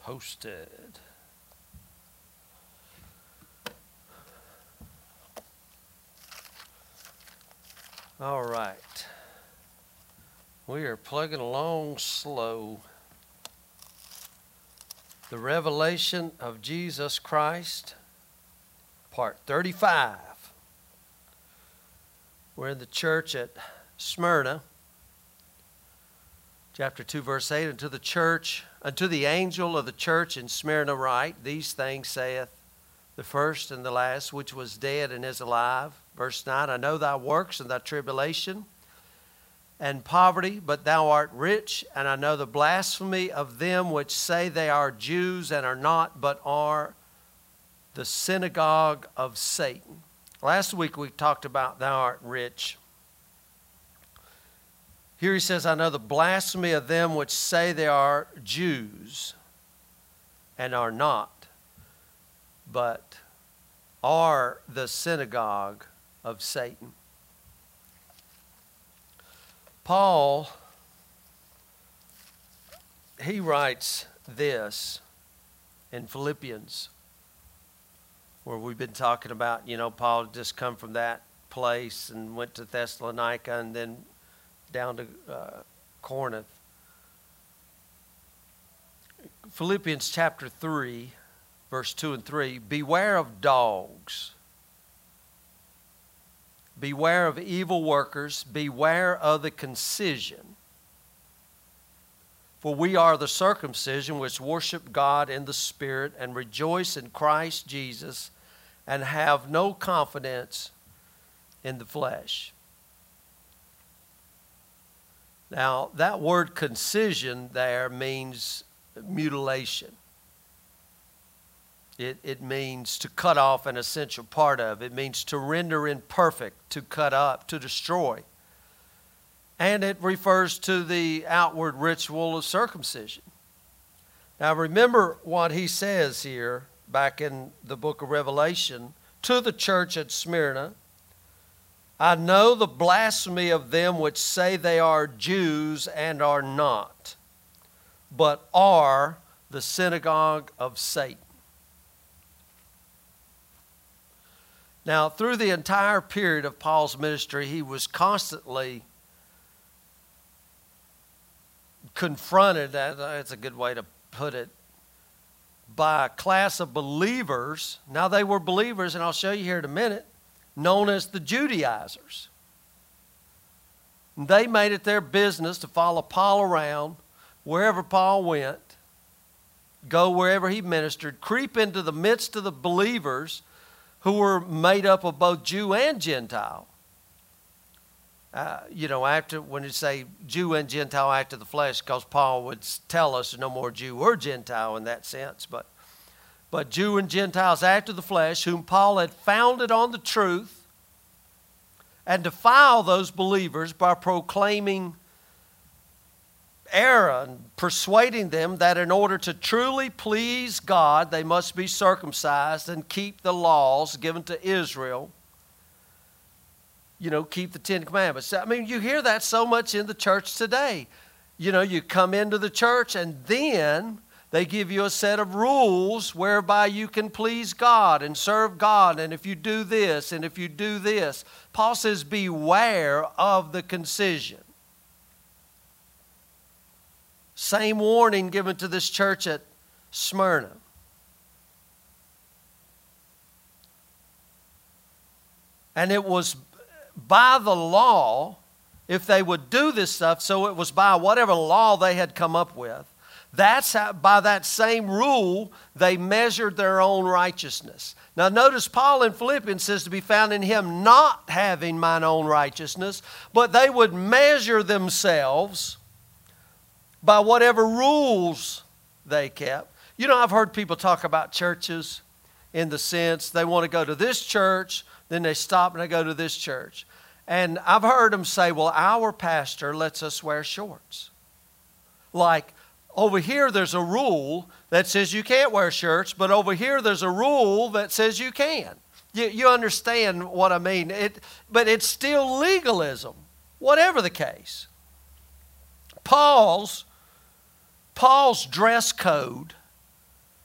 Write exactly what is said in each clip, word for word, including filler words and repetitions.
posted. All right. We are plugging along slow. The Revelation of Jesus Christ, part thirty-five. We're in the church at Smyrna, chapter two, verse eight. Unto the church, unto the angel of the church in Smyrna write, these things saith the first and the last, which was dead and is alive. Verse nine, I know thy works and thy tribulation and poverty, but thou art rich, and I know the blasphemy of them which say they are Jews and are not, but are the synagogue of Satan. Last week we talked about thou art rich. Here he says, I know the blasphemy of them which say they are Jews and are not, but are the synagogue of Satan. Paul, he writes this in Philippians, where we've been talking about, you know, Paul had just come from that place and went to Thessalonica and then down to uh, Corinth. Philippians chapter three, verse two and three, beware of dogs. Beware of evil workers. Beware of the concision. For we are the circumcision which worship God in the Spirit and rejoice in Christ Jesus and have no confidence in the flesh. Now, that word concision there means mutilation. It, it means to cut off an essential part of. It means to render imperfect, to cut up, to destroy. And it refers to the outward ritual of circumcision. Now remember what he says here back in the book of Revelation to the church at Smyrna. I know the blasphemy of them which say they are Jews and are not, but are the synagogue of Satan. Now, through the entire period of Paul's ministry, he was constantly confronted, that's a good way to put it, by a class of believers. Now, they were believers, and I'll show you here in a minute, known as the Judaizers. They made it their business to follow Paul around wherever Paul went, go wherever he ministered, creep into the midst of the believers who were made up of both Jew and Gentile. Uh, you know, after when you say Jew and Gentile after the flesh, because Paul would tell us no more Jew or Gentile in that sense, but but Jew and Gentiles after the flesh, whom Paul had founded on the truth, and defile those believers by proclaiming error and persuading them that in order to truly please God, they must be circumcised and keep the laws given to Israel. You know, keep the Ten Commandments. I mean, you hear that so much in the church today. You know, you come into the church and then they give you a set of rules whereby you can please God and serve God. And if you do this and if you do this, Paul says, beware of the concision. Same warning given to this church at Smyrna. And it was by the law, if they would do this stuff, so it was by whatever law they had come up with. That's how, by that same rule, they measured their own righteousness. Now notice Paul in Philippians says to be found in him not having mine own righteousness, but they would measure themselves by whatever rules they kept. You know, I've heard people talk about churches in the sense they want to go to this church, then they stop and they go to this church. And I've heard them say, well, our pastor lets us wear shorts. Like, over here there's a rule that says you can't wear shirts, but over here there's a rule that says you can. You, you understand what I mean? It, but it's still legalism, whatever the case. Paul's Paul's dress code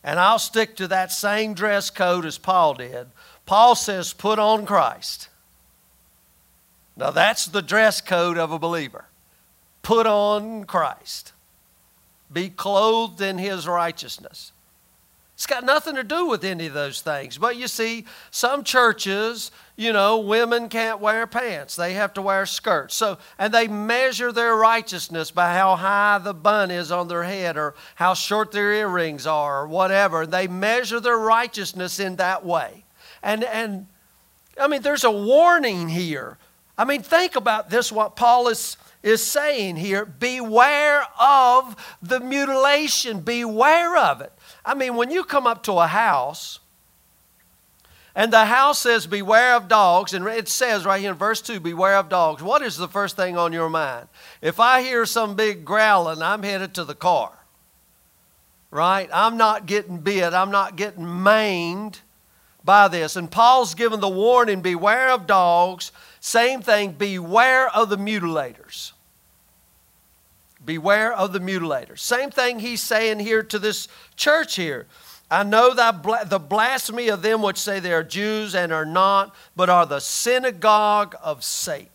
And I'll stick to that same dress code as Paul did. Paul says, put on Christ. Now that's the dress code of a believer. Put on Christ. Be clothed in His righteousness. It's got nothing to do with any of those things. But you see, some churches, you know, women can't wear pants. They have to wear skirts. So, and they measure their righteousness by how high the bun is on their head or how short their earrings are or whatever. They measure their righteousness in that way. And, and I mean, there's a warning here. I mean, think about this, what Paul is, is saying here. Beware of the mutilation. Beware of it. I mean, when you come up to a house, and the house says, beware of dogs, and it says right here in verse two, beware of dogs. What is the first thing on your mind? If I hear some big growling, I'm headed to the car, right? I'm not getting bit. I'm not getting maimed by this. And Paul's given the warning, beware of dogs. Same thing, beware of the mutilators. Beware of the mutilators. Same thing he's saying here to this church here. I know that the blasphemy of them which say they are Jews and are not, but are the synagogue of Satan.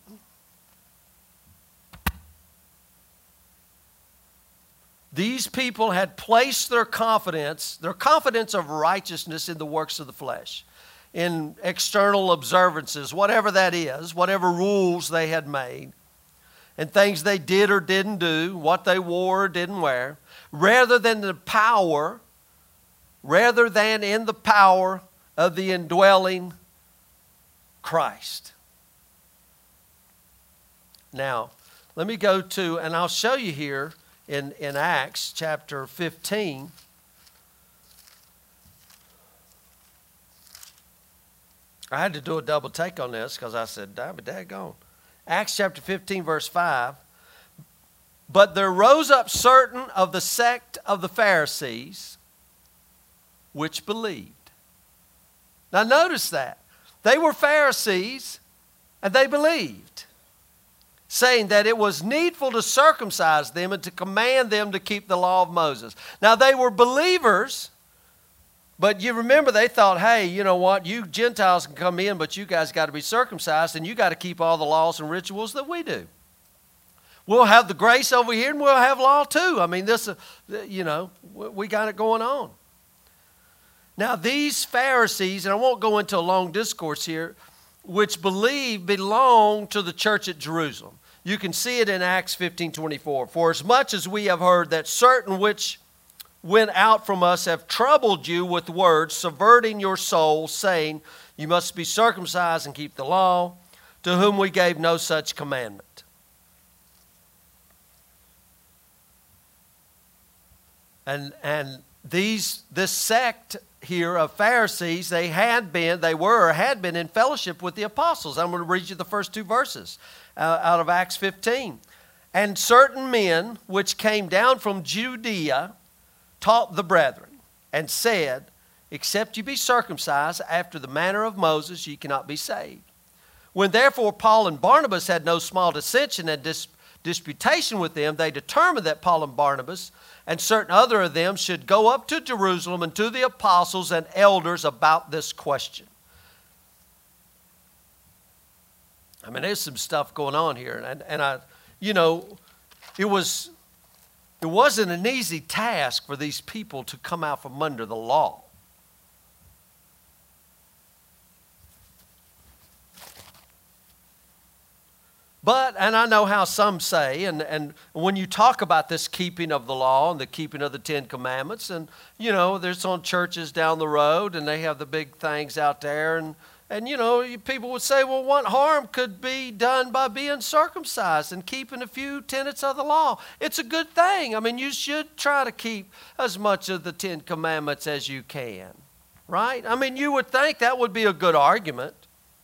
These people had placed their confidence, their confidence of righteousness in the works of the flesh, in external observances, whatever that is, whatever rules they had made, and things they did or didn't do, what they wore or didn't wear, rather than the power, rather than in the power of the indwelling Christ. Now, let me go to, and I'll show you here in, in Acts chapter fifteen. I had to do a double take on this because I said, damn it, daggone. Acts chapter fifteen, verse five. But there rose up certain of the sect of the Pharisees which believed. Now notice that. They were Pharisees and they believed, saying that it was needful to circumcise them and to command them to keep the law of Moses. Now they were believers, but you remember they thought, hey, you know what, you Gentiles can come in, but you guys got to be circumcised and you got to keep all the laws and rituals that we do. We'll have the grace over here and we'll have law too. I mean, this, uh, you know, we got it going on. Now these Pharisees, and I won't go into a long discourse here, which believe belong to the church at Jerusalem. You can see it in Acts fifteen twenty-four. For as much as we have heard that certain which went out from us have troubled you with words, subverting your soul, saying, you must be circumcised and keep the law, to whom we gave no such commandment. And and these this sect here of Pharisees, they had been, they were or had been in fellowship with the apostles. I'm going to read you the first two verses uh, out of Acts fifteen. And certain men which came down from Judea taught the brethren, and said, except you be circumcised after the manner of Moses, ye cannot be saved. When therefore Paul and Barnabas had no small dissension and dis- disputation with them, they determined that Paul and Barnabas and certain other of them should go up to Jerusalem and to the apostles and elders about this question. I mean, there's some stuff going on here. And, and I, you know, it was... It wasn't an easy task for these people to come out from under the law. But, and I know how some say, and, and when you talk about this keeping of the law and the keeping of the Ten Commandments, and, you know, there's on churches down the road, and they have the big things out there, and And, you know, people would say, well, what harm could be done by being circumcised and keeping a few tenets of the law? It's a good thing. I mean, you should try to keep as much of the Ten Commandments as you can, right? I mean, you would think that would be a good argument.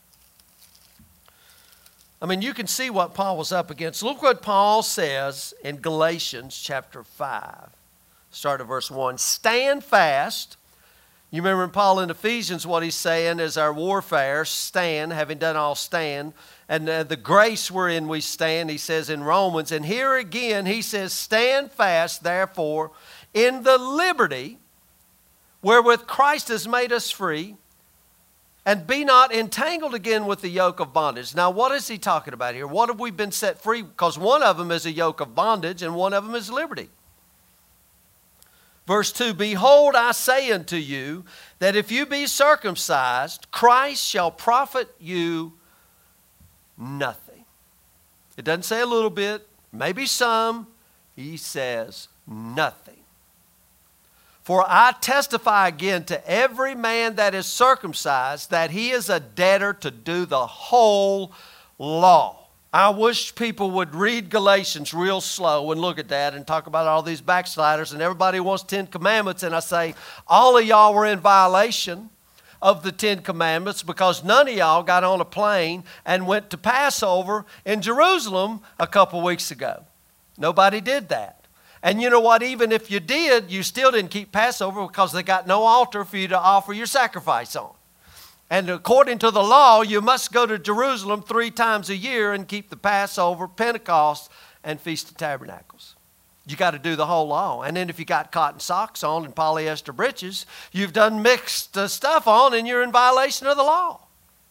I mean, you can see what Paul was up against. Look what Paul says in Galatians chapter five. Start at verse one. Stand fast. You remember in Paul in Ephesians what he's saying is our warfare, stand, having done all stand. And uh, the grace wherein we stand, he says in Romans. And here again he says, stand fast, therefore, in the liberty wherewith Christ has made us free, and be not entangled again with the yoke of bondage. Now, what is he talking about here? What have we been set free? Because one of them is a yoke of bondage, and one of them is liberty. Verse two, behold, I say unto you, that if you be circumcised, Christ shall profit you nothing. It doesn't say a little bit, maybe some. He says nothing. For I testify again to every man that is circumcised that he is a debtor to do the whole law. I wish people would read Galatians real slow and look at that and talk about all these backsliders, and everybody wants Ten Commandments, and I say, all of y'all were in violation of the Ten Commandments because none of y'all got on a plane and went to Passover in Jerusalem a couple weeks ago. Nobody did that. And you know what? Even if you did, you still didn't keep Passover because they got no altar for you to offer your sacrifice on. And according to the law, you must go to Jerusalem three times a year and keep the Passover, Pentecost, and Feast of Tabernacles. You got to do the whole law. And then if you got cotton socks on and polyester breeches, you've done mixed uh, stuff on and you're in violation of the law.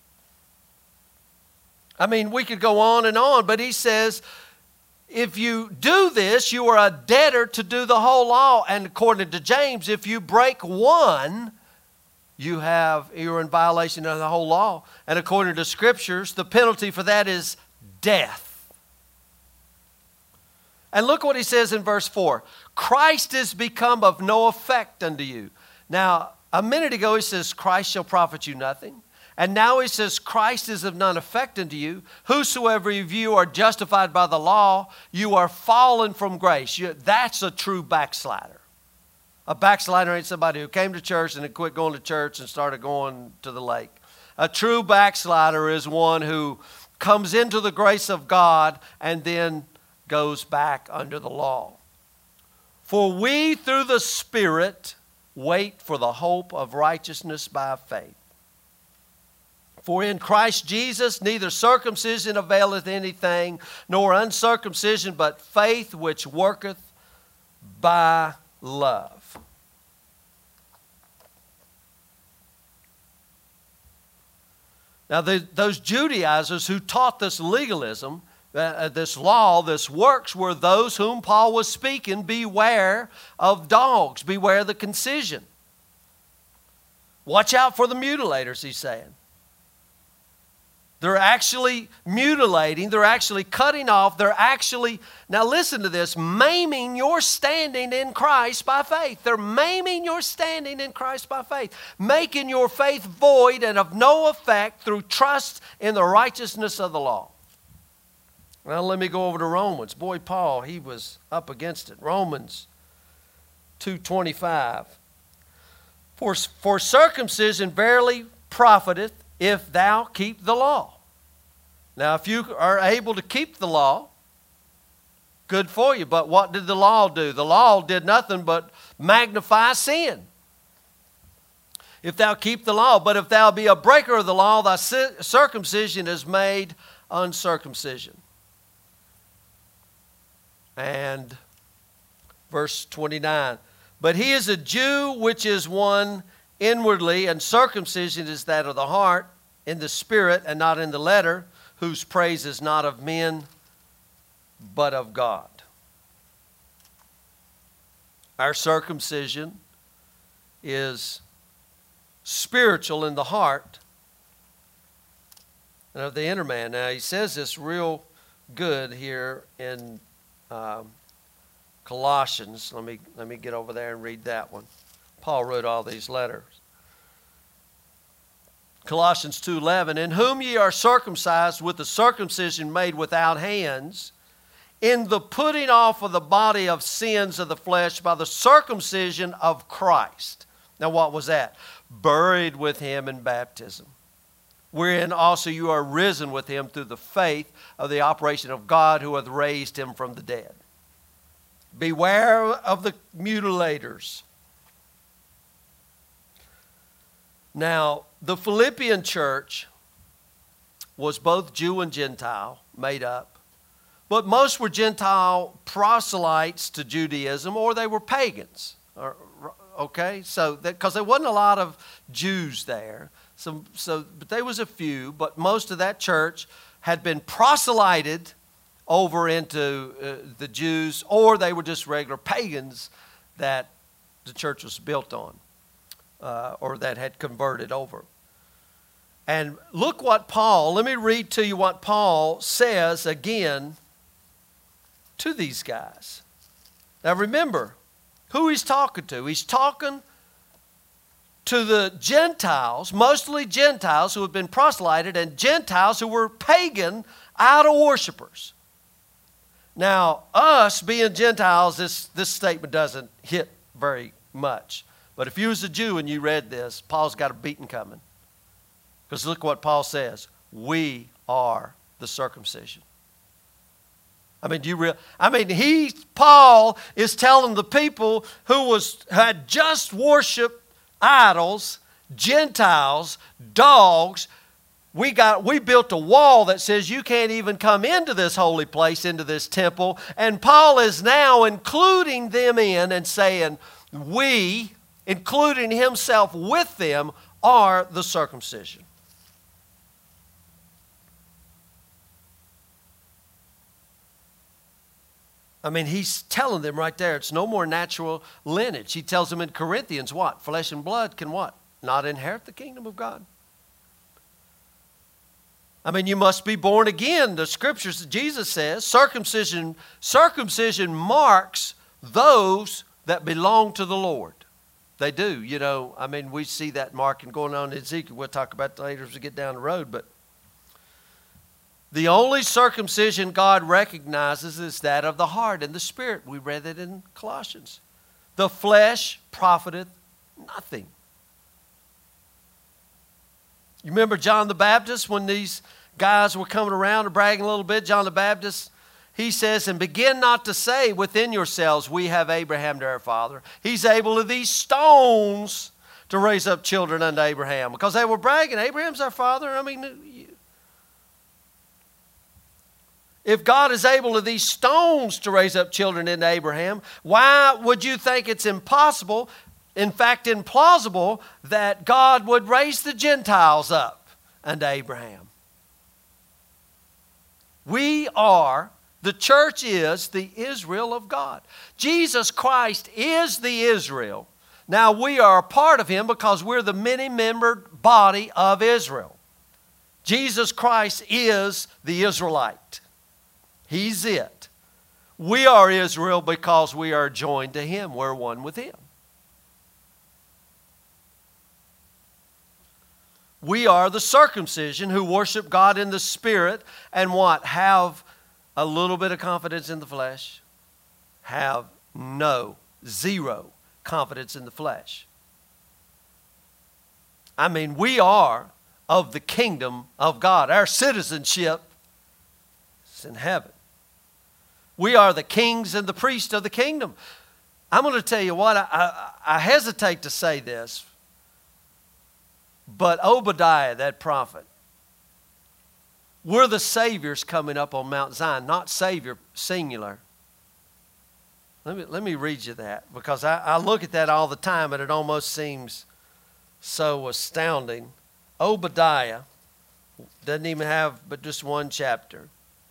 I mean, we could go on and on, but he says, if you do this, you are a debtor to do the whole law. And according to James, if you break one, you have, you're in violation of the whole law. And according to Scriptures, the penalty for that is death. And look what he says in verse four. Christ is become of no effect unto you. Now, a minute ago he says, Christ shall profit you nothing. And now he says, Christ is of none effect unto you. Whosoever of you are justified by the law, you are fallen from grace. You, that's a true backslider. A backslider ain't somebody who came to church and then quit going to church and started going to the lake. A true backslider is one who comes into the grace of God and then goes back under the law. For we through the Spirit wait for the hope of righteousness by faith. For in Christ Jesus neither circumcision availeth anything, nor uncircumcision, but faith which worketh by love. Now, the, those Judaizers who taught this legalism, uh, this law, this works, were those whom Paul was speaking, beware of dogs, beware the concision. Watch out for the mutilators, he's saying. They're actually mutilating, they're actually cutting off, they're actually, now listen to this, maiming your standing in Christ by faith. They're maiming your standing in Christ by faith, making your faith void and of no effect through trust in the righteousness of the law. Well, let me go over to Romans. Boy, Paul, he was up against it. Romans two twenty-five. For, for circumcision verily profiteth, if thou keep the law. Now, if you are able to keep the law, good for you. But what did the law do? The law did nothing but magnify sin. If thou keep the law, but if thou be a breaker of the law, thy circumcision is made uncircumcision. And verse twenty-nine. But he is a Jew which is one inwardly, and circumcision is that of the heart, in the spirit and not in the letter, whose praise is not of men, but of God. Our circumcision is spiritual in the heart and of the inner man. Now, he says this real good here in um, Colossians. Let me, let me get over there and read that one. Paul wrote all these letters. Colossians two eleven, in whom ye are circumcised with the circumcision made without hands, in the putting off of the body of sins of the flesh by the circumcision of Christ. Now what was that? Buried with him in baptism, wherein also you are risen with him through the faith of the operation of God who hath raised him from the dead. Beware of the mutilators. Now, the Philippian church was both Jew and Gentile, made up. But most were Gentile proselytes to Judaism, or they were pagans, or, okay? So, because there wasn't a lot of Jews there. So, so, but there was a few, but most of that church had been proselyted over into uh, the Jews, or they were just regular pagans that the church was built on, uh, or that had converted over. And look what Paul, let me read to you what Paul says again to these guys. Now remember who he's talking to. He's talking to the Gentiles, mostly Gentiles who have been proselyted, and Gentiles who were pagan idol worshipers. Now, us being Gentiles, this, this statement doesn't hit very much. But if you was a Jew and you read this, Paul's got a beating coming. Because look what Paul says. We are the circumcision. I mean, do you real? I mean, he, Paul, is telling the people who was had just worshipped idols, Gentiles, dogs. We got we built a wall that says you can't even come into this holy place, into this temple. And Paul is now including them in and saying, we, including himself with them, are the circumcision. I mean, he's telling them right there, it's no more natural lineage. He tells them in Corinthians what? Flesh and blood can what? Not inherit the kingdom of God. I mean, you must be born again. The scriptures, Jesus says, circumcision, circumcision marks those that belong to the Lord. They do, you know. I mean, we see that marking going on in Ezekiel. We'll talk about that later as we get down the road, but the only circumcision God recognizes is that of the heart and the spirit. We read it in Colossians. The flesh profiteth nothing. You remember John the Baptist when these guys were coming around and bragging a little bit? John the Baptist, he says, and begin not to say within yourselves, we have Abraham to our father. He's able of these stones to raise up children unto Abraham. Because they were bragging, Abraham's our father. I mean, if God is able of these stones to raise up children into Abraham, why would you think it's impossible, in fact implausible, that God would raise the Gentiles up unto Abraham? We are, the church is the Israel of God. Jesus Christ is the Israel. Now we are a part of him because we're the many-membered body of Israel. Jesus Christ is the Israelite. He's it. We are Israel because we are joined to him. We're one with him. We are the circumcision who worship God in the spirit and what? Have a little bit of confidence in the flesh. Have no, zero confidence in the flesh. I mean, we are of the kingdom of God. Our citizenship is in heaven. We are the kings and the priests of the kingdom. I'm going to tell you what, I, I, I hesitate to say this, but Obadiah, that prophet, we're the saviors coming up on Mount Zion, not savior, singular. Let me, let me read you that, because I, I look at that all the time and it almost seems so astounding. Obadiah doesn't even have but just one chapter.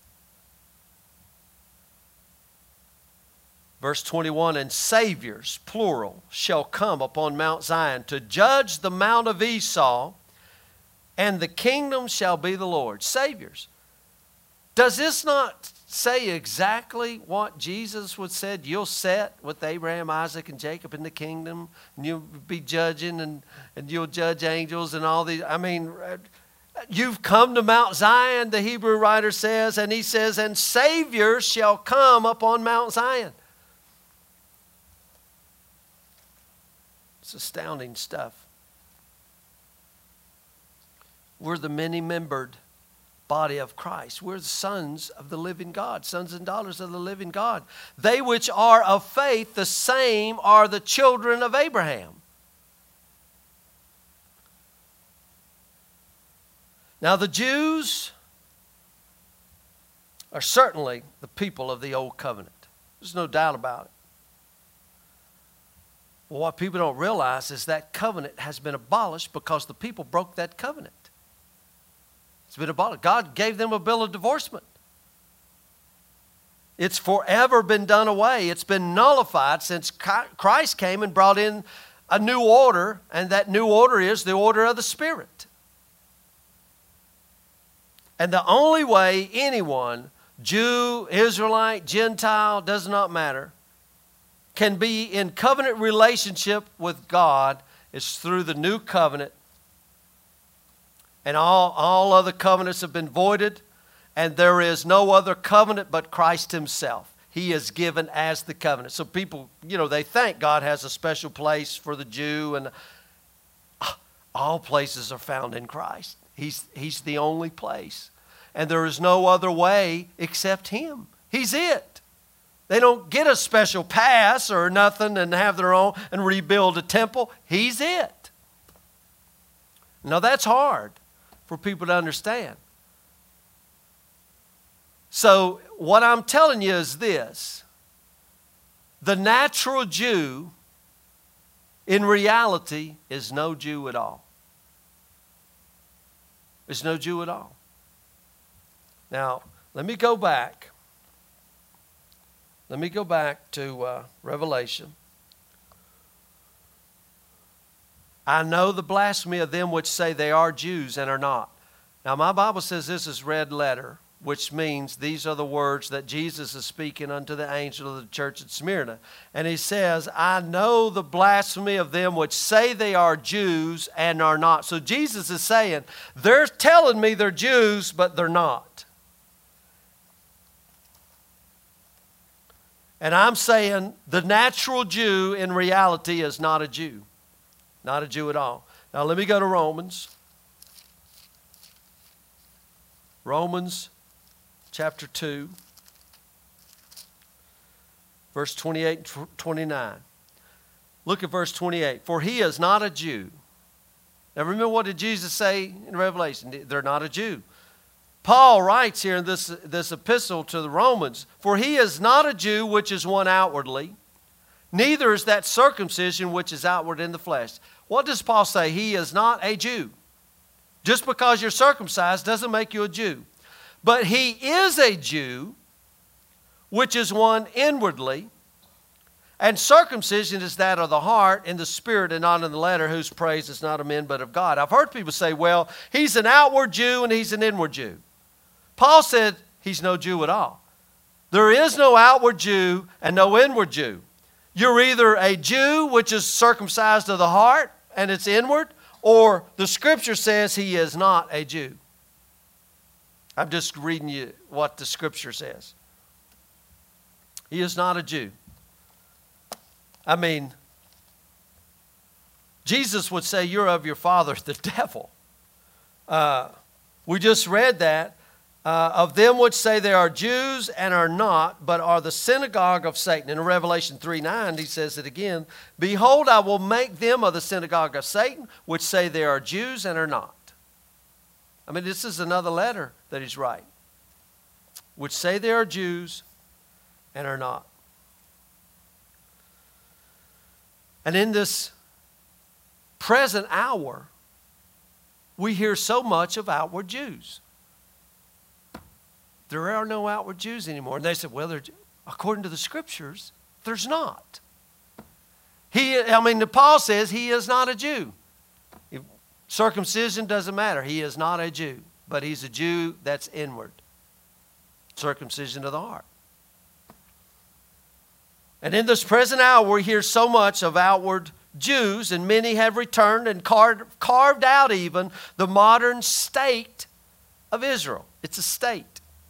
Verse twenty-one, and saviors, plural, shall come upon Mount Zion to judge the mount of Esau, and the kingdom shall be the Lord. Saviors. Does this not say exactly what Jesus would said? You'll sit with Abraham, Isaac, and Jacob in the kingdom, and you'll be judging, and, and you'll judge angels and all these. I mean, you've come to Mount Zion, the Hebrew writer says, and he says, and saviors shall come upon Mount Zion. It's astounding stuff. We're the many-membered body of Christ. We're the sons of the living God, sons and daughters of the living God. They which are of faith, the same are the children of Abraham. Now the Jews are certainly the people of the old covenant. There's no doubt about it. Well, what people don't realize is that covenant has been abolished because the people broke that covenant. It's been abolished. God gave them a bill of divorcement. It's forever been done away. It's been nullified since Christ came and brought in a new order, and that new order is the order of the Spirit. And the only way anyone, Jew, Israelite, Gentile, does not matter, can be in covenant relationship with God is through the new covenant. And all, all other covenants have been voided, and there is no other covenant but Christ himself. He is given as the covenant. So people, you know, they think God has a special place for the Jew, and all places are found in Christ. He's, he's the only place. And there is no other way except him. He's it. They don't get a special pass or nothing and have their own and rebuild a temple. He's it. Now that's hard for people to understand. So what I'm telling you is this. The natural Jew in reality is no Jew at all. Is no Jew at all. Now, let me go back. Let me go back to uh, Revelation. I know the blasphemy of them which say they are Jews and are not. Now, my Bible says this is red letter, which means these are the words that Jesus is speaking unto the angel of the church at Smyrna. And he says, I know the blasphemy of them which say they are Jews and are not. So Jesus is saying, they're telling me they're Jews, but they're not. And I'm saying the natural Jew in reality is not a Jew. Not a Jew at all. Now let me go to Romans. Romans chapter two. Verse twenty-eight and twenty-nine. Look at verse twenty-eight. For he is not a Jew. Now remember, what did Jesus say in Revelation? They're not a Jew. Paul writes here in this, this epistle to the Romans, for he is not a Jew which is one outwardly, neither is that circumcision which is outward in the flesh. What does Paul say? He is not a Jew. Just because you're circumcised doesn't make you a Jew. But he is a Jew which is one inwardly, and circumcision is that of the heart in the spirit and not in the letter, whose praise is not of men but of God. I've heard people say, well, he's an outward Jew and he's an inward Jew. Paul said he's no Jew at all. There is no outward Jew and no inward Jew. You're either a Jew, which is circumcised of the heart and it's inward, or the scripture says he is not a Jew. I'm just reading you what the scripture says. He is not a Jew. I mean, Jesus would say, you're of your father, the devil. Uh, we just read that. Uh, of them which say they are Jews and are not, but are the synagogue of Satan. In Revelation three nine, he says it again. Behold, I will make them of the synagogue of Satan, which say they are Jews and are not. I mean, this is another letter that he's writing. Which say they are Jews and are not. And in this present hour, we hear so much of outward Jews. There are no outward Jews anymore. And they said, well, according to the scriptures, there's not. He, I mean, Paul says he is not a Jew. If circumcision doesn't matter. He is not a Jew, but he's a Jew that's inward. Circumcision of the heart. And in this present hour, we hear so much of outward Jews, and many have returned and carved, carved out even the modern state of Israel. It's a state.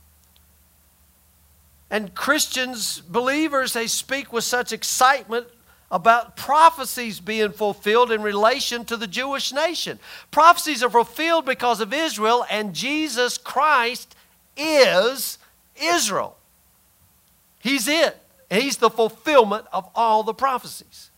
And Christians, believers, they speak with such excitement about prophecies being fulfilled in relation to the Jewish nation. Prophecies are fulfilled because of Israel, and Jesus Christ is Israel. He's it. He's the fulfillment of all the prophecies.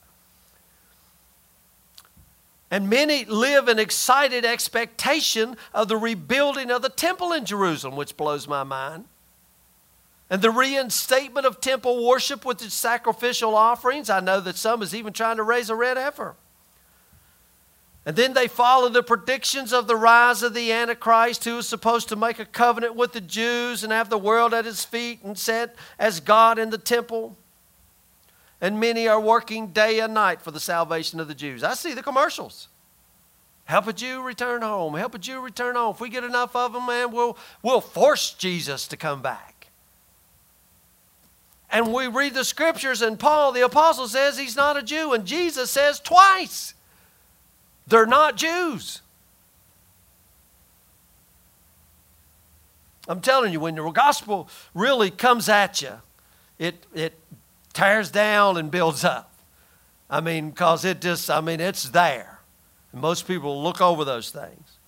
And many live in excited expectation of the rebuilding of the temple in Jerusalem, which blows my mind. And the reinstatement of temple worship with its sacrificial offerings. I know that some is even trying to raise a red heifer. And then they follow the predictions of the rise of the Antichrist, who is supposed to make a covenant with the Jews and have the world at his feet and set as God in the temple. And many are working day and night for the salvation of the Jews. I see the commercials. Help a Jew return home. Help a Jew return home. If we get enough of them, man, we'll, we'll force Jesus to come back. And we read the scriptures, and Paul, the apostle, says he's not a Jew. And Jesus says twice, they're not Jews. I'm telling you, when the gospel really comes at you, it, it tears down and builds up. I mean, because it just, I mean, it's there. And most people look over those things.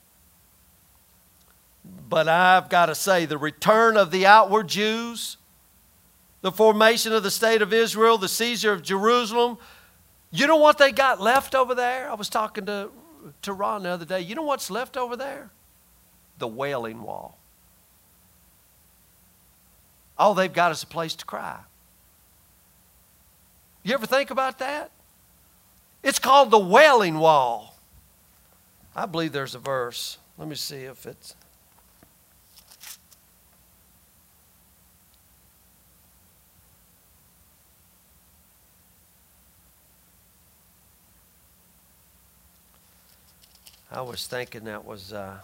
But I've got to say, the return of the outward Jews, the formation of the state of Israel, the seizure of Jerusalem. You know what they got left over there? I was talking to, to Ron the other day. You know what's left over there? The Wailing Wall. All they've got is a place to cry. You ever think about that? It's called the Wailing Wall. I believe there's a verse. Let me see if it's... I was thinking that was uh,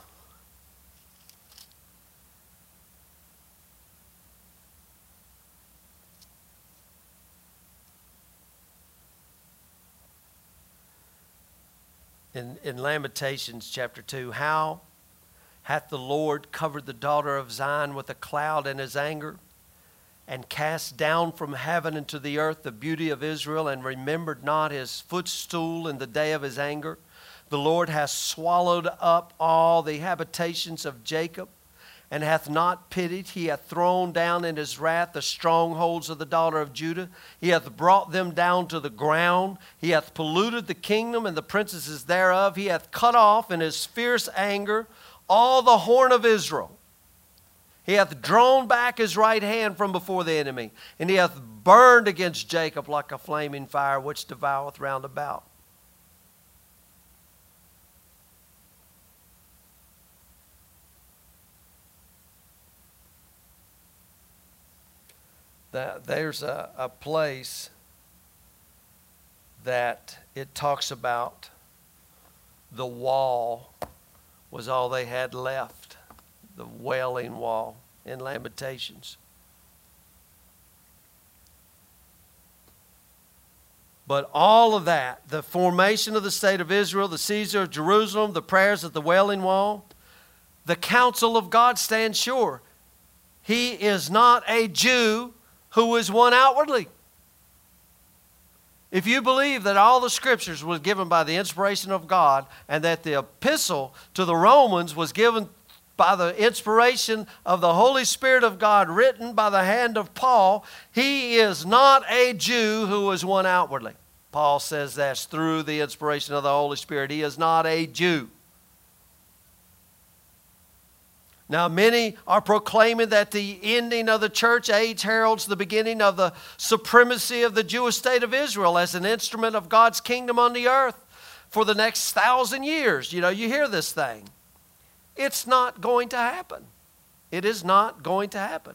in, in Lamentations chapter two. How hath the Lord covered the daughter of Zion with a cloud in his anger, and cast down from heaven into the earth the beauty of Israel, and remembered not his footstool in the day of his anger. The Lord hath swallowed up all the habitations of Jacob, and hath not pitied. He hath thrown down in his wrath the strongholds of the daughter of Judah. He hath brought them down to the ground. He hath polluted the kingdom and the princesses thereof. He hath cut off in his fierce anger all the horn of Israel. He hath drawn back his right hand from before the enemy, and he hath burned against Jacob like a flaming fire, which devoureth round about. That there's a, a place that it talks about the wall was all they had left, the Wailing Wall in Lamentations. But all of that, the formation of the state of Israel, the seizure of Jerusalem, the prayers at the Wailing Wall, the counsel of God stands sure. He is not a Jew who is one outwardly. If you believe that all the scriptures was given by the inspiration of God, and that the epistle to the Romans was given by the inspiration of the Holy Spirit of God, written by the hand of Paul, he is not a Jew who is one outwardly. Paul says that's through the inspiration of the Holy Spirit. He is not a Jew. Now, many are proclaiming that the ending of the church age heralds the beginning of the supremacy of the Jewish state of Israel as an instrument of God's kingdom on the earth for the next thousand years. You know, you hear this thing. It's not going to happen. It is not going to happen.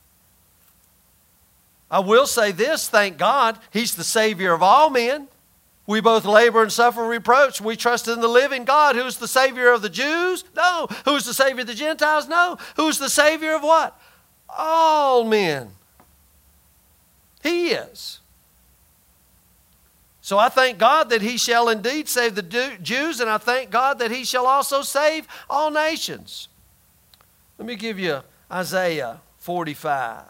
I will say this, thank God, He's the Savior of all men. We both labor and suffer reproach. We trust in the living God. Who's the Savior of the Jews? No. Who's the Savior of the Gentiles? No. Who's the Savior of what? All men. He is. So I thank God that He shall indeed save the Jews, and I thank God that He shall also save all nations. Let me give you Isaiah forty-five.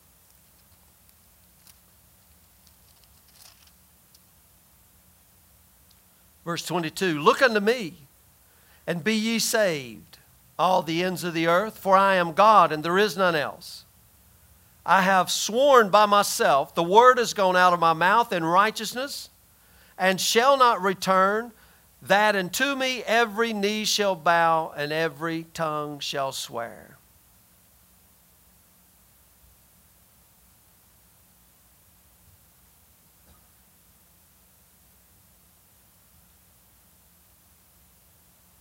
Verse twenty-two, look unto me, and be ye saved, all the ends of the earth, for I am God, and there is none else. I have sworn by myself, the word has gone out of my mouth in righteousness, and shall not return, that unto me every knee shall bow, and every tongue shall swear.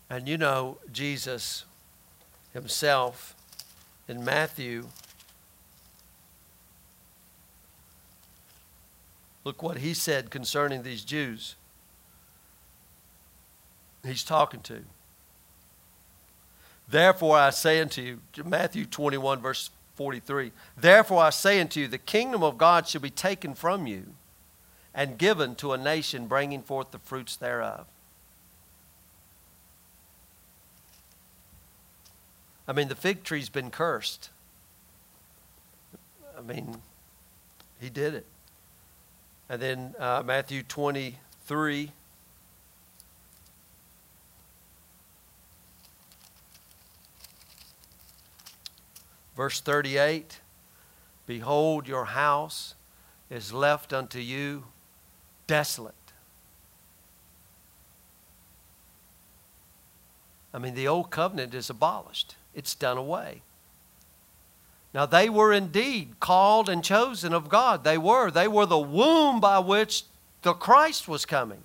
And you know, Jesus himself in Matthew, look what he said concerning these Jews. He's talking to. Therefore I say unto you, Matthew twenty-one verse forty-three, therefore I say unto you, the kingdom of God shall be taken from you and given to a nation bringing forth the fruits thereof. I mean, the fig tree's been cursed. I mean, he did it. And then uh, Matthew twenty-three. Verse thirty-eight. Behold, your house is left unto you desolate. I mean, the old covenant is abolished. It's done away. Now, they were indeed called and chosen of God. They were. They were the womb by which the Christ was coming.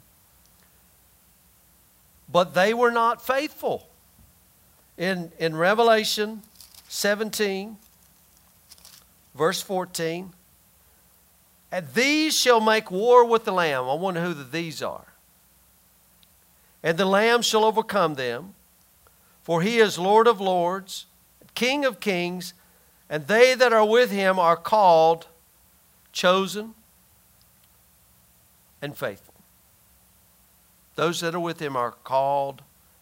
But they were not faithful. In, in Revelation seventeen, verse fourteen, and these shall make war with the Lamb. I wonder who the these are. And the Lamb shall overcome them, for he is Lord of lords, King of kings, and they that are with him are called, chosen, and faithful. Those that are with him are called.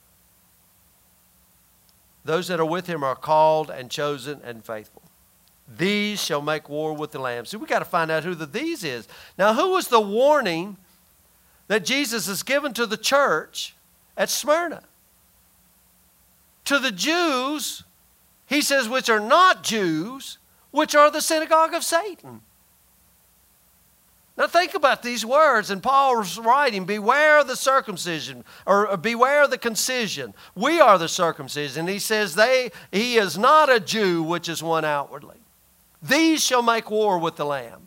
Those that are with him are called and chosen and faithful. These shall make war with the Lamb. See, we got to find out who the these is. Now, who was the warning that Jesus has given to the church at Smyrna? To the Jews, he says, which are not Jews, which are the synagogue of Satan. Now think about these words in Paul's writing, beware of the circumcision, or beware of the concision. We are the circumcision. He says, they, he is not a Jew, which is one outwardly. These shall make war with the Lamb.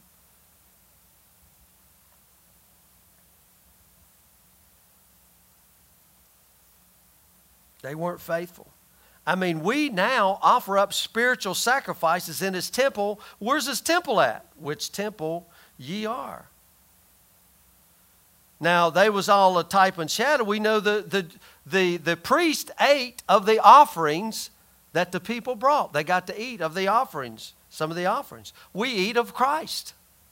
They weren't faithful. I mean, we now offer up spiritual sacrifices in his temple. Where's his temple at? Which temple ye are. Now, they was all a type and shadow. We know the, the, the, the priest ate of the offerings that the people brought. They got to eat of the offerings, some of the offerings. We eat of Christ.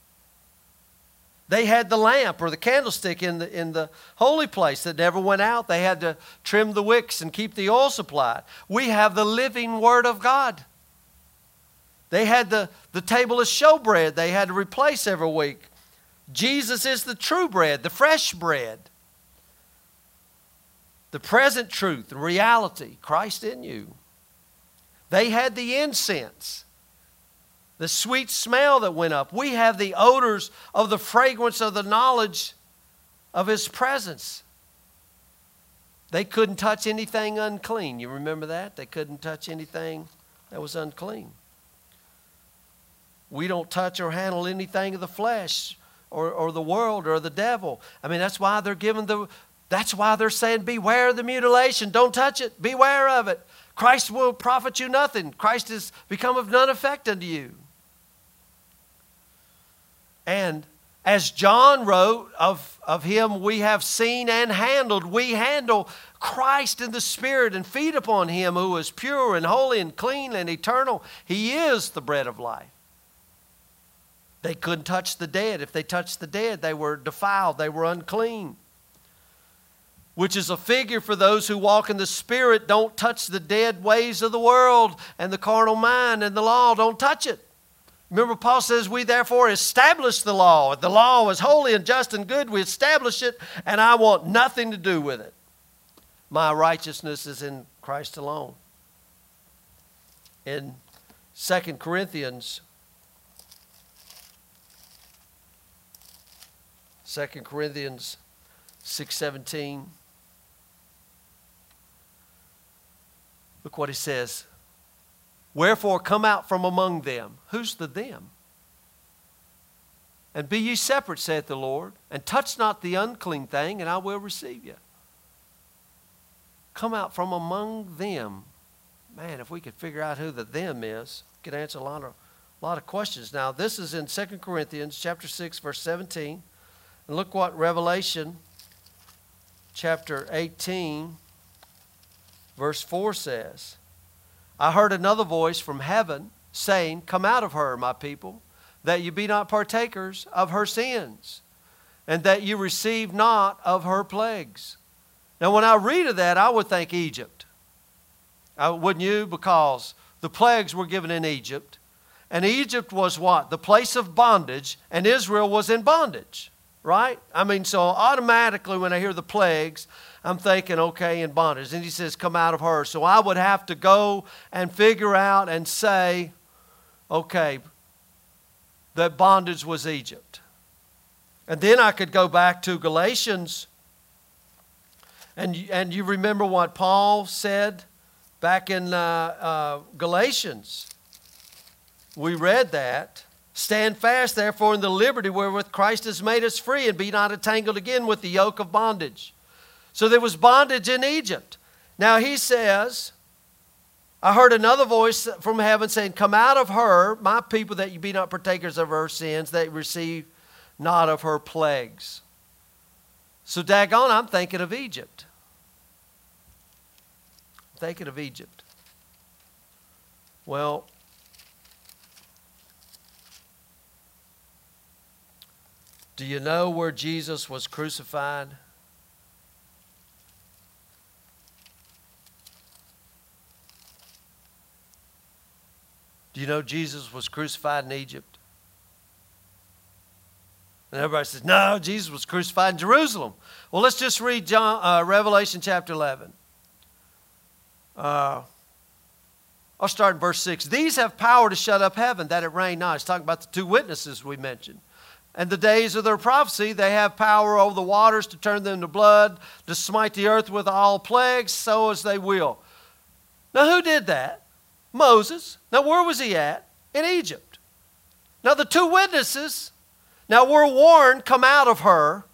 They had the lamp or the candlestick in the, in the holy place that never went out. They had to trim the wicks and keep the oil supplied. We have the living Word of God. They had the, the table of showbread they had to replace every week. Jesus is the true bread, the fresh bread. The present truth, the reality, Christ in you. They had the incense, the sweet smell that went up. We have the odors of the fragrance of the knowledge of his presence. They couldn't touch anything unclean. You remember that? They couldn't touch anything that was unclean. We don't touch or handle anything of the flesh or, or the world or the devil. I mean, that's why they're giving the, that's why they're saying, beware of the mutilation. Don't touch it. Beware of it. Christ will profit you nothing. Christ has become of none effect unto you. And as John wrote of, of him, we have seen and handled. We handle Christ in the Spirit and feed upon him who is pure and holy and clean and eternal. He is the bread of life. They couldn't touch the dead. If they touched the dead, they were defiled. They were unclean. Which is a figure for those who walk in the Spirit. Don't touch the dead ways of the world and the carnal mind and the law. Don't touch it. Remember, Paul says, we therefore establish the law. The law is holy and just and good. We establish it, and I want nothing to do with it. My righteousness is in Christ alone. In Second Corinthians, Second Corinthians six seventeen. Look what he says. Wherefore come out from among them. Who's the them? And be ye separate, saith the Lord, and touch not the unclean thing, and I will receive you. come out from among them. Man, if we could figure out who the them is, we could answer a lot of, a lot of questions. Now, this is in Second Corinthians chapter six, verse seventeen. And look what Revelation chapter eighteen, verse four says. I heard another voice from heaven saying, come out of her, my people, that you be not partakers of her sins, and that you receive not of her plagues. Now, when I read of that, I would think Egypt. I, wouldn't you? Because the plagues were given in Egypt. And Egypt was what? The place of bondage, and Israel was in bondage, right? I mean, so automatically when I hear the plagues, I'm thinking, okay, in bondage. And he says, come out of her. So I would have to go and figure out and say, okay, that bondage was Egypt. And then I could go back to Galatians. And, and you remember what Paul said back in uh, uh, Galatians. We read that. Stand fast, therefore, in the liberty wherewith Christ has made us free, and be not entangled again with the yoke of bondage. So there was bondage in Egypt. Now he says, I heard another voice from heaven saying, come out of her, my people, that you be not partakers of her sins, that you receive not of her plagues. So daggone, I'm thinking of Egypt. I'm thinking of Egypt. Well, do you know where Jesus was crucified? Do you know Jesus was crucified in Egypt? And everybody says, no, Jesus was crucified in Jerusalem. Well, let's just read John, uh, Revelation chapter eleven. Uh, I'll start in verse six. These have power to shut up heaven, that it rain not. It's talking about the two witnesses we mentioned. And the days of their prophecy, they have power over the waters to turn them to blood, to smite the earth with all plagues, so as they will. Now, who did that? Moses. Now, where was he at? In Egypt. Now, the two witnesses, now we're warned, come out of her.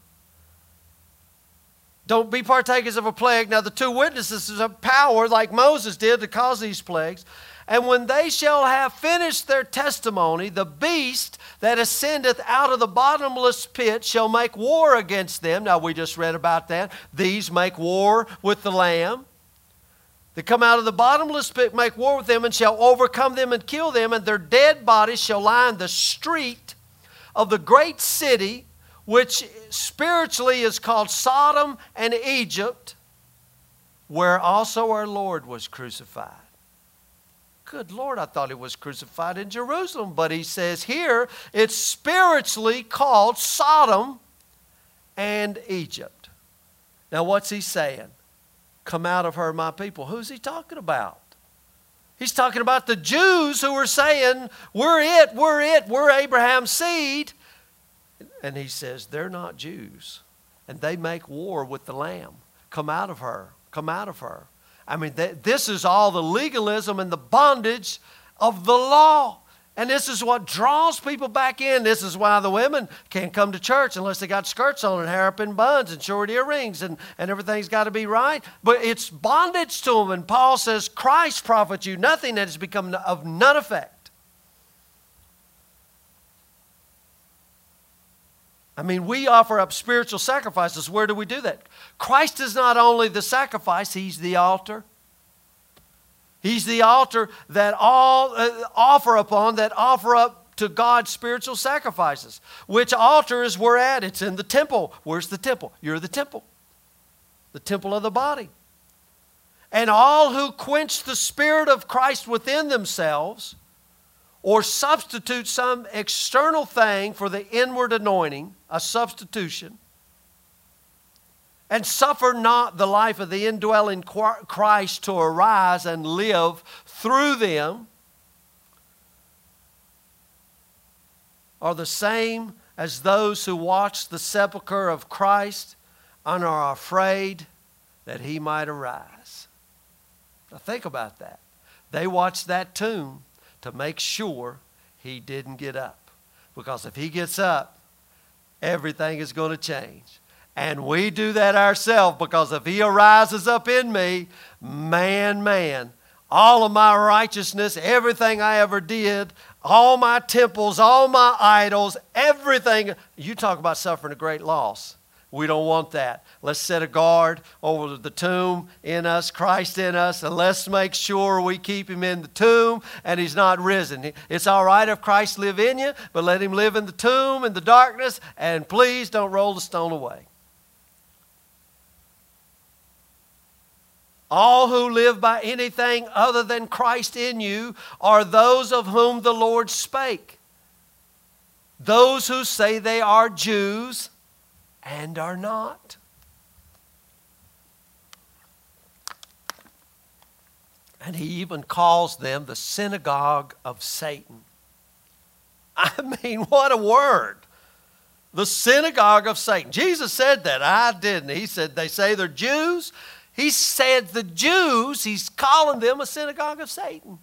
Don't be partakers of a plague. Now, the two witnesses have power, like Moses did, to cause these plagues. And when they shall have finished their testimony, the beast that ascendeth out of the bottomless pit shall make war against them. Now, we just read about that. These make war with the Lamb. They come out of the bottomless pit, make war with them, and shall overcome them and kill them, and their dead bodies shall lie in the street of the great city, which spiritually is called Sodom and Egypt, where also our Lord was crucified. Good Lord, I thought he was crucified in Jerusalem, but he says here it's spiritually called Sodom and Egypt. Now, what's he saying? Come out of her, my people. Who's he talking about? He's talking about the Jews who were saying, we're it, we're it, we're Abraham's seed. And he says, they're not Jews. And they make war with the Lamb. Come out of her, come out of her. I mean, th- this is all the legalism and the bondage of the law. And this is what draws people back in. This is why the women can't come to church unless they got skirts on and hairpin buns and short earrings and, and everything's got to be right. But it's bondage to them. And Paul says, Christ profits you nothing, that has become of none effect. I mean, we offer up spiritual sacrifices. Where do we do that? Christ is not only the sacrifice, he's the altar. He's the altar that all uh, offer upon, that offer up to God spiritual sacrifices. Which altar is we're at? It's in the temple. Where's the temple? You're the temple. The temple of the body. And all who quench the Spirit of Christ within themselves, or substitute some external thing for the inward anointing, a substitution, and suffer not the life of the indwelling Christ to arise and live through them, are the same as those who watch the sepulchre of Christ and are afraid that he might arise. Now think about that. They watched that tomb to make sure he didn't get up. Because if he gets up, everything is going to change. And we do that ourselves, because if he arises up in me, man, man, all of my righteousness, everything I ever did, all my temples, all my idols, everything. You talk about suffering a great loss. We don't want that. Let's set a guard over the tomb in us, Christ in us, and let's make sure we keep him in the tomb and he's not risen. It's all right if Christ live in you, but let him live in the tomb, in the darkness, and please don't roll the stone away. All who live by anything other than Christ in you are those of whom the Lord spake. Those who say they are Jews and are not. And he even calls them the synagogue of Satan. I mean, what a word. The synagogue of Satan. Jesus said that. I didn't. He said they say they're Jews. He said the Jews, he's calling them a synagogue of Satan.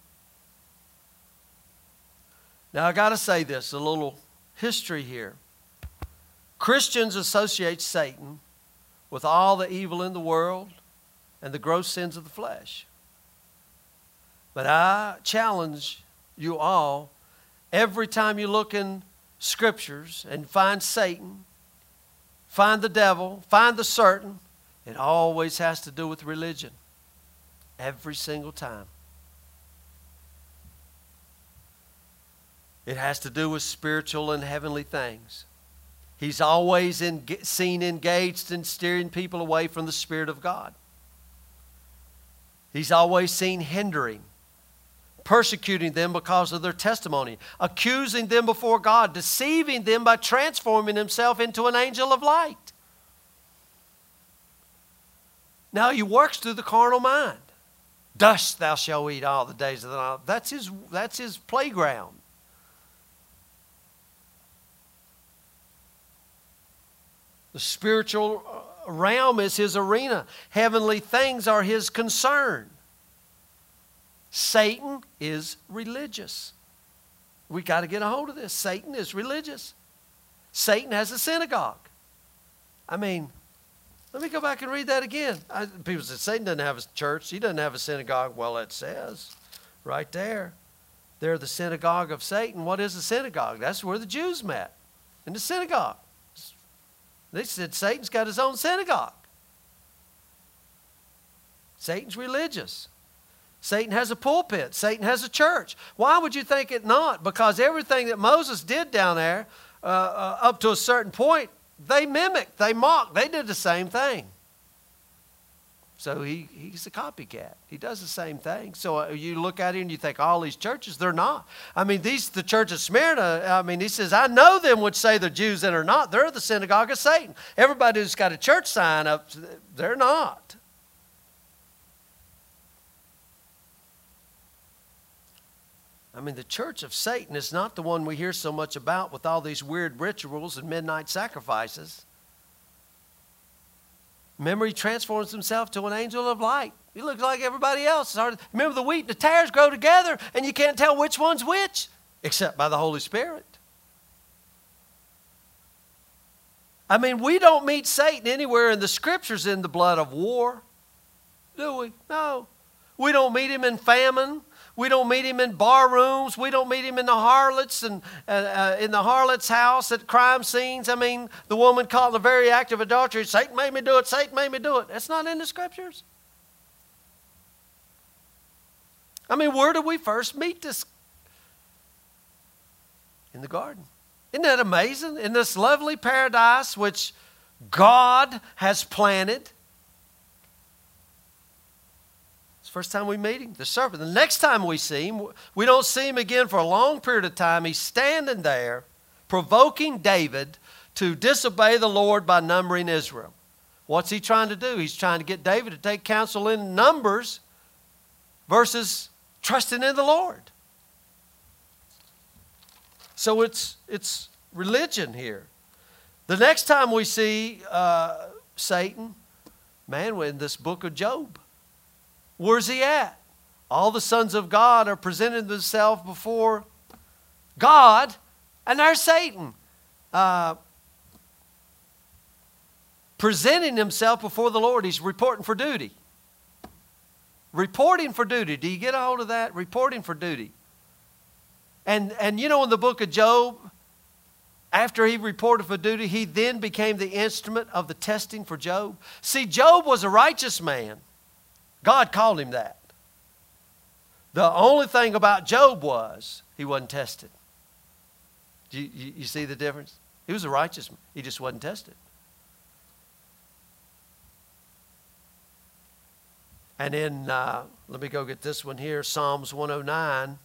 Now I got to say this, a little history here. Christians associate Satan with all the evil in the world and the gross sins of the flesh. But I challenge you all, every time you look in scriptures and find Satan, find the devil, find the certain, it always has to do with religion. Every single time. It has to do with spiritual and heavenly things. He's always in, seen engaged in steering people away from the Spirit of God. He's always seen hindering, persecuting them because of their testimony, accusing them before God, deceiving them by transforming himself into an angel of light. Now he works through the carnal mind. Dust thou shalt eat all the days of thy life. That's his, that's his playground. The spiritual realm is his arena. Heavenly things are his concern. Satan is religious. We got to get a hold of this. Satan is religious. Satan has a synagogue. I mean, let me go back and read that again. I, people say Satan doesn't have a church. He doesn't have a synagogue. Well, it says right there. They're the synagogue of Satan. What is a synagogue? That's where the Jews met, in the synagogue. They said Satan's got his own synagogue. Satan's religious. Satan has a pulpit. Satan has a church. Why would you think it not? Because everything that Moses did down there, uh, uh, up to a certain point, they mimicked, they mocked, they did the same thing. So he, he's a copycat. He does the same thing. So uh, you look at it and you think, all these churches, they're not. I mean, these the church of Smyrna, I mean, he says, I know them which say they're Jews and are not. They're the synagogue of Satan. Everybody who's got a church sign up, they're not. I mean, the church of Satan is not the one we hear so much about with all these weird rituals and midnight sacrifices. Remember, he transforms himself to an angel of light. He looks like everybody else. Remember, the wheat and the tares grow together, and you can't tell which one's which, except by the Holy Spirit. I mean, we don't meet Satan anywhere in the Scriptures in the blood of war, do we? No. We don't meet him in famine. We don't meet him in bar rooms. We don't meet him in the harlots and uh, uh, in the harlot's house at crime scenes. I mean, the woman caught in the very act of adultery. Satan made me do it. Satan made me do it. That's not in the Scriptures. I mean, where do we first meet this? In the garden. Isn't that amazing? In this lovely paradise which God has planted. First time we meet him, the serpent. The next time we see him, we don't see him again for a long period of time. He's standing there, provoking David to disobey the Lord by numbering Israel. What's he trying to do? He's trying to get David to take counsel in numbers versus trusting in the Lord. So it's, it's religion here. The next time we see uh, Satan, man, in this book of Job. Where's he at? All the sons of God are presenting themselves before God, and there's Satan. Uh, presenting himself before the Lord. He's reporting for duty. Reporting for duty. Do you get a hold of that? Reporting for duty. And, and you know, in the book of Job, after he reported for duty, he then became the instrument of the testing for Job. See, Job was a righteous man. God called him that. The only thing about Job was he wasn't tested. Do you, you, you see the difference? He was a righteous man. He just wasn't tested. And in, uh, let me go get this one here, Psalms one oh nine.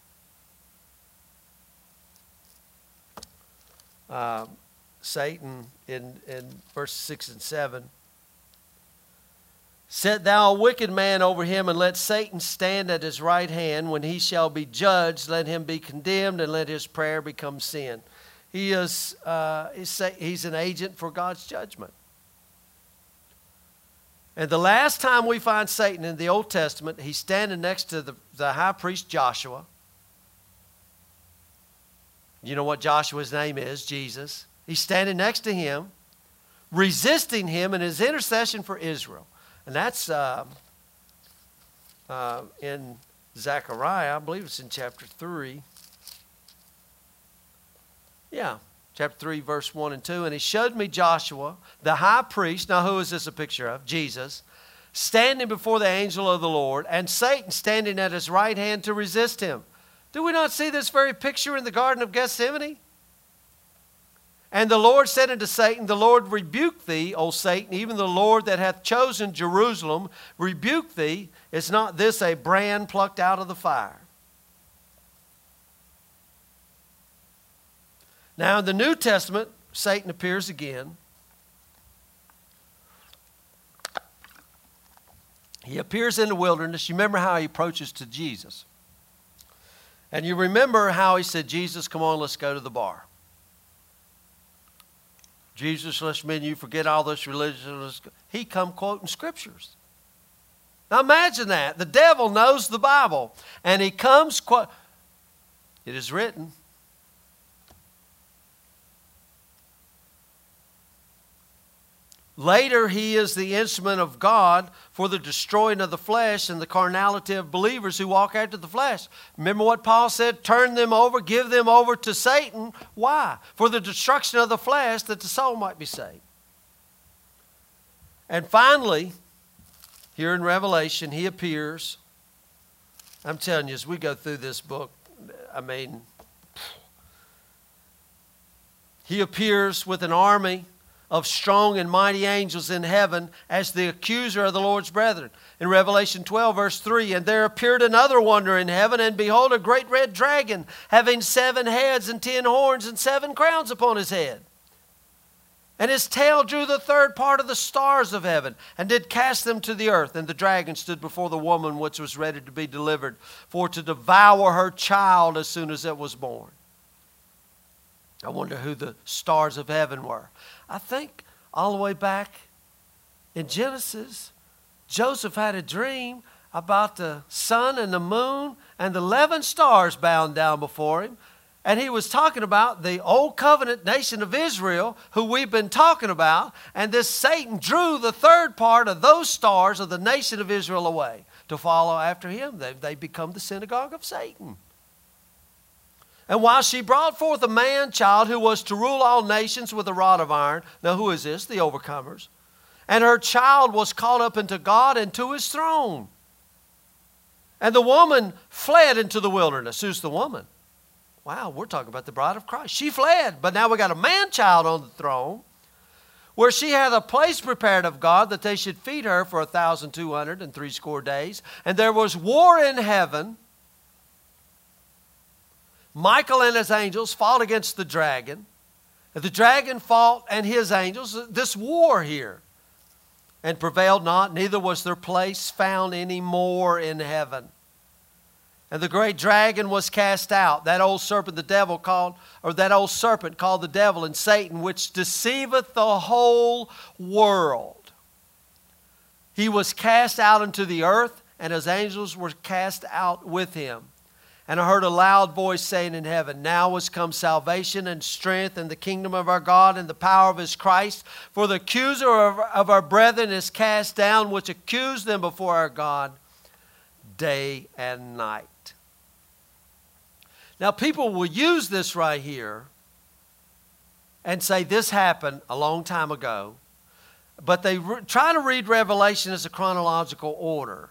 Uh, Satan in, in verse six and seven. Set thou a wicked man over him, and let Satan stand at his right hand. When he shall be judged, let him be condemned, and let his prayer become sin. He is uh, he's an agent for God's judgment. And the last time we find Satan in the Old Testament, he's standing next to the, the high priest Joshua. You know what Joshua's name is? Jesus. He's standing next to him, resisting him in his intercession for Israel. And that's uh, uh, in Zechariah. I believe it's in chapter three. Yeah, chapter three, verse one and two. And he showed me Joshua, the high priest. Now, who is this a picture of? Jesus. Standing before the angel of the Lord, and Satan standing at his right hand to resist him. Do we not see this very picture in the Garden of Gethsemane? And the Lord said unto Satan, the Lord rebuke thee, O Satan, even the Lord that hath chosen Jerusalem, rebuke thee. Is not this a brand plucked out of the fire? Now in the New Testament, Satan appears again. He appears in the wilderness. You remember how he approaches to Jesus. And you remember how he said, Jesus, come on, let's go to the bar. Jesus, let's mean you forget all this religion. He come quoting scriptures. Now imagine that. The devil knows the Bible. And he comes, quote, it is written. Later, he is the instrument of God for the destroying of the flesh and the carnality of believers who walk after the flesh. Remember what Paul said? Turn them over, give them over to Satan. Why? For the destruction of the flesh, that the soul might be saved. And finally, here in Revelation, he appears. I'm telling you, as we go through this book, I mean, he appears with an army of strong and mighty angels in heaven as the accuser of the Lord's brethren. In Revelation twelve, verse three, and there appeared another wonder in heaven, and behold, a great red dragon, having seven heads and ten horns and seven crowns upon his head. And his tail drew the third part of the stars of heaven, and did cast them to the earth. And the dragon stood before the woman which was ready to be delivered, for to devour her child as soon as it was born. I wonder who the stars of heaven were. I think all the way back in Genesis, Joseph had a dream about the sun and the moon and the eleven stars bowing down before him. And he was talking about the old covenant nation of Israel, who we've been talking about. And this Satan drew the third part of those stars of the nation of Israel away to follow after him. They, they become the synagogue of Satan. And while she brought forth a man-child who was to rule all nations with a rod of iron. Now who is this? The overcomers. And her child was caught up into God and to his throne. And the woman fled into the wilderness. Who's the woman? Wow, we're talking about the bride of Christ. She fled, but now we got a man-child on the throne, where she had a place prepared of God that they should feed her for a thousand two hundred and threescore days. And there was war in heaven. Michael and his angels fought against the dragon. The dragon fought and his angels, this war here, and prevailed not, neither was their place found any more in heaven. And the great dragon was cast out, that old serpent the devil called, or that old serpent called the devil and Satan, which deceiveth the whole world. He was cast out into the earth, and his angels were cast out with him. And I heard a loud voice saying in heaven, now is come salvation and strength and the kingdom of our God and the power of his Christ. For the accuser of, of our brethren is cast down, which accused them before our God day and night. Now people will use this right here and say this happened a long time ago. But they re- try to read Revelation as a chronological order.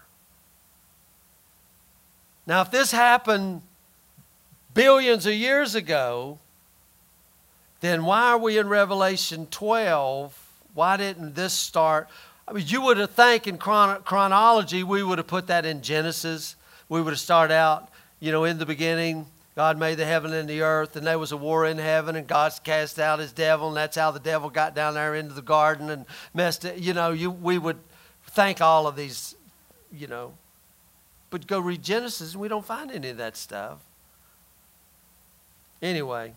Now, if this happened billions of years ago, then why are we in Revelation twelve? Why didn't this start? I mean, you would have think in chron- chronology, we would have put that in Genesis. We would have started out, you know, in the beginning, God made the heaven and the earth, and there was a war in heaven, and God cast out his devil, and that's how the devil got down there into the garden and messed it. You know, you, we would think all of these, you know. But go read Genesis, and we don't find any of that stuff. Anyway,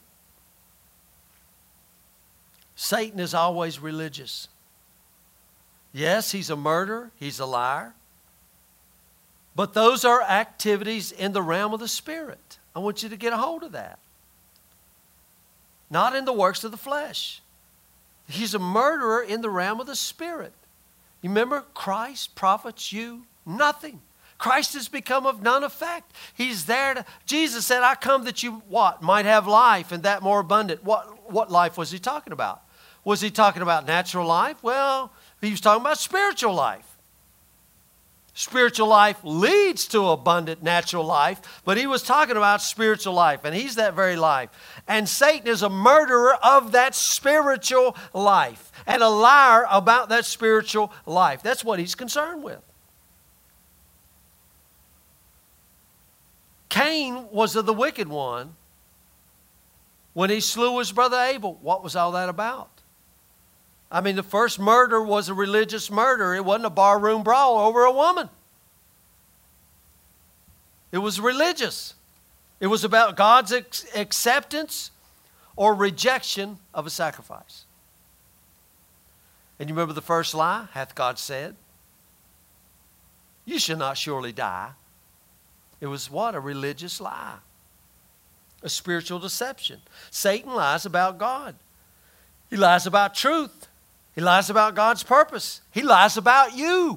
Satan is always religious. Yes, he's a murderer. He's a liar. But those are activities in the realm of the Spirit. I want you to get a hold of that. Not in the works of the flesh. He's a murderer in the realm of the Spirit. You remember Christ profits you nothing. Christ has become of none effect. He's there to, Jesus said, I come that you, what, might have life and that more abundant. What, what life was he talking about? Was he talking about natural life? Well, he was talking about spiritual life. Spiritual life leads to abundant natural life, but he was talking about spiritual life, and he's that very life. And Satan is a murderer of that spiritual life and a liar about that spiritual life. That's what he's concerned with. Cain was of the wicked one when he slew his brother Abel. What was all that about? I mean, the first murder was a religious murder. It wasn't a barroom brawl over a woman. It was religious. It was about God's ex- acceptance or rejection of a sacrifice. And you remember the first lie? Hath God said, you shall not surely die. It was what? A religious lie. A spiritual deception. Satan lies about God. He lies about truth. He lies about God's purpose. He lies about you.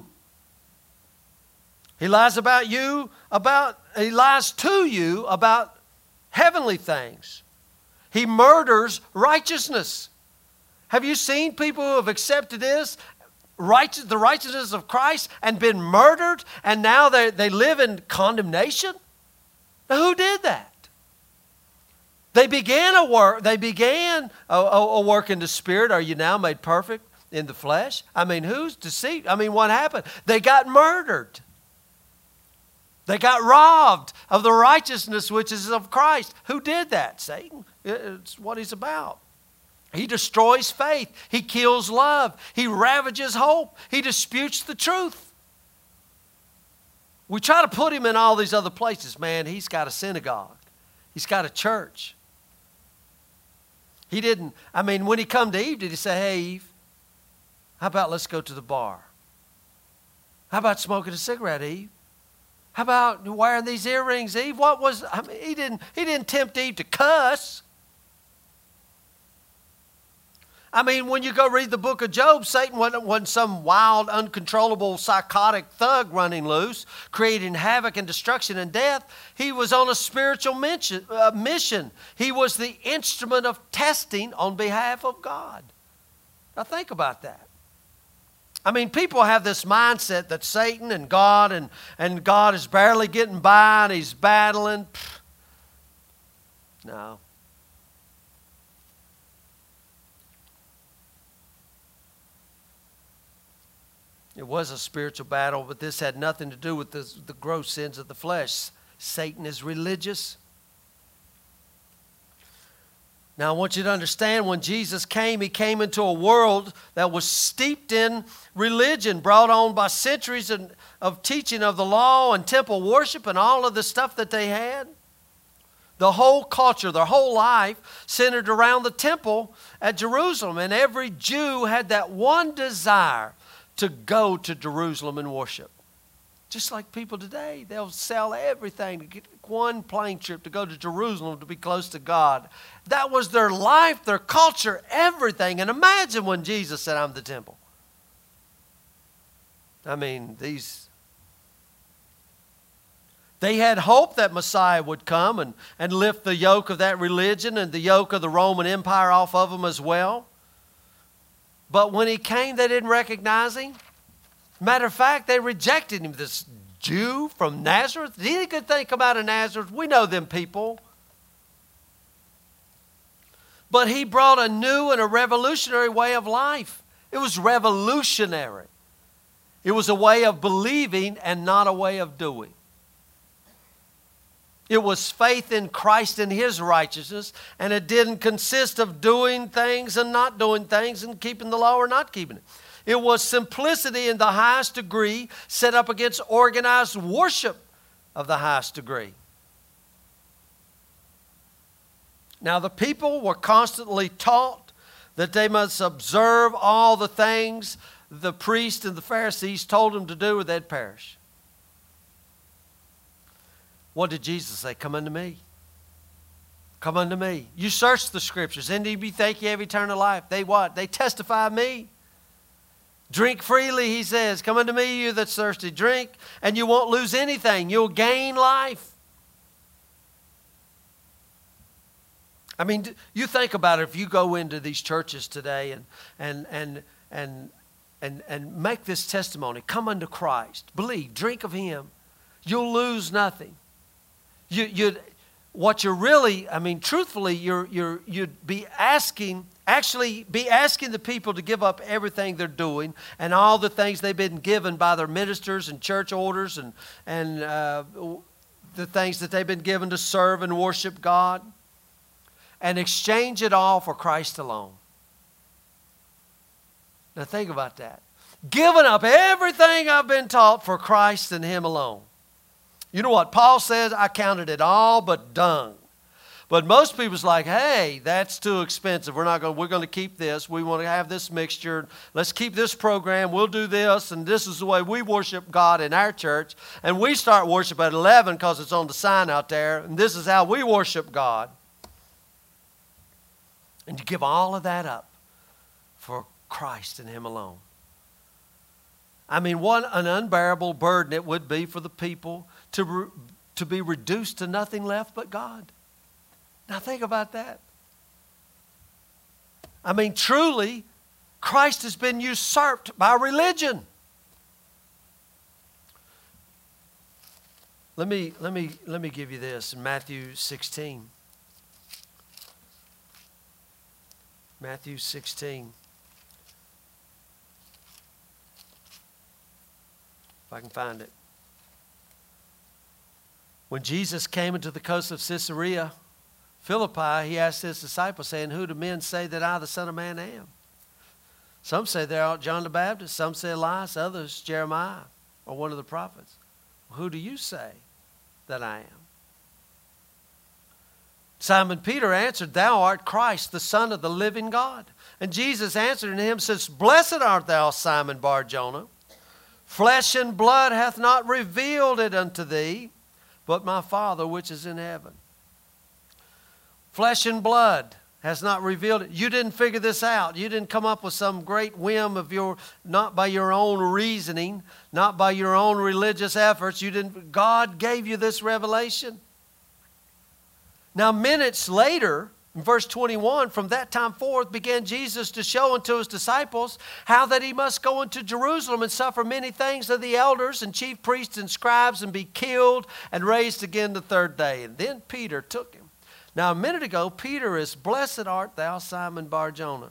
He lies about you about, he lies to you about heavenly things. He murders righteousness. Have you seen people who have accepted this? Righteous, the righteousness of Christ and been murdered, and now they, they live in condemnation? Now, who did that? They began a work, they began a, a, a work in the Spirit. Are you now made perfect in the flesh? I mean, who's deceived? I mean, what happened? They got murdered. They got robbed of the righteousness which is of Christ. Who did that? Satan. It's what he's about. He destroys faith. He kills love. He ravages hope. He disputes the truth. We try to put him in all these other places. Man, he's got a synagogue. He's got a church. He didn't, I mean, when he come to Eve, did he say, hey, Eve, how about let's go to the bar? How about smoking a cigarette, Eve? How about wearing these earrings, Eve? What was, I mean, he didn't, he didn't tempt Eve to cuss. I mean, when you go read the book of Job, Satan wasn't, wasn't some wild, uncontrollable, psychotic thug running loose, creating havoc and destruction and death. He was on a spiritual mission, uh, mission. He was the instrument of testing on behalf of God. Now think about that. I mean, people have this mindset that Satan and God and, and God is barely getting by and he's battling. Pfft. No. It was a spiritual battle, but this had nothing to do with the, the gross sins of the flesh. Satan is religious. Now, I want you to understand, when Jesus came, he came into a world that was steeped in religion, brought on by centuries of, of teaching of the law and temple worship and all of the stuff that they had. The whole culture, their whole life centered around the temple at Jerusalem. And every Jew had that one desire, to go to Jerusalem and worship. Just like people today, they'll sell everything to get one plane trip to go to Jerusalem to be close to God. That was their life, their culture, everything. And imagine when Jesus said, I'm the temple. I mean, these... They had hope that Messiah would come and, and lift the yoke of that religion and the yoke of the Roman Empire off of them as well. But when he came, they didn't recognize him. Matter of fact, they rejected him. This Jew from Nazareth. Did any good thing come out of Nazareth? We know them people. But he brought a new and a revolutionary way of life. It was revolutionary. It was a way of believing and not a way of doing. It was faith in Christ and His righteousness, and it didn't consist of doing things and not doing things and keeping the law or not keeping it. It was simplicity in the highest degree set up against organized worship of the highest degree. Now the people were constantly taught that they must observe all the things the priests and the Pharisees told them to do or they'd perish. What did Jesus say? Come unto me. Come unto me. You search the Scriptures. Indeed, you think you have eternal life. They what? They testify of me. Drink freely, He says. Come unto me, you that's thirsty. Drink, and you won't lose anything. You'll gain life. I mean, you think about it. If you go into these churches today and and and and and and make this testimony, come unto Christ. Believe, drink of Him. You'll lose nothing. You, you'd, what you're really, I mean, truthfully, you're, you're, you'd be asking, actually be asking the people to give up everything they're doing and all the things they've been given by their ministers and church orders and, and uh, the things that they've been given to serve and worship God, and exchange it all for Christ alone. Now think about that. Giving up everything I've been taught for Christ and Him alone. You know what Paul says? I counted it all but dung. But most people's like, hey, that's too expensive. We're not going. We're going to keep this. We want to have this mixture. Let's keep this program. We'll do this, and this is the way we worship God in our church. And we start worship at eleven because it's on the sign out there. And this is how we worship God. And you give all of that up for Christ and Him alone. I mean, what an unbearable burden it would be for the people to, re, to be reduced to nothing left but God. Now think about that. I mean, truly, Christ has been usurped by religion. Let me, let me, let me give you this in Matthew sixteen. Matthew sixteen. If I can find it. When Jesus came into the coast of Caesarea Philippi, He asked His disciples, saying, who do men say that I, the Son of Man, am? Some say they're John the Baptist, some say Elias, others Jeremiah, or one of the prophets. Who do you say that I am? Simon Peter answered, thou art Christ, the Son of the living God. And Jesus answered unto him, says, blessed art thou, Simon Bar-Jonah. Flesh and blood hath not revealed it unto thee, but my Father which is in heaven. Flesh and blood has not revealed it. You didn't figure this out. You didn't come up with some great whim of your, not by your own reasoning, not by your own religious efforts. You didn't. God gave you this revelation. Now, minutes later, in verse twenty-one, from that time forth began Jesus to show unto His disciples how that He must go into Jerusalem and suffer many things of the elders and chief priests and scribes and be killed and raised again the third day. And then Peter took Him. Now a minute ago, Peter is, blessed art thou, Simon Bar-Jonah.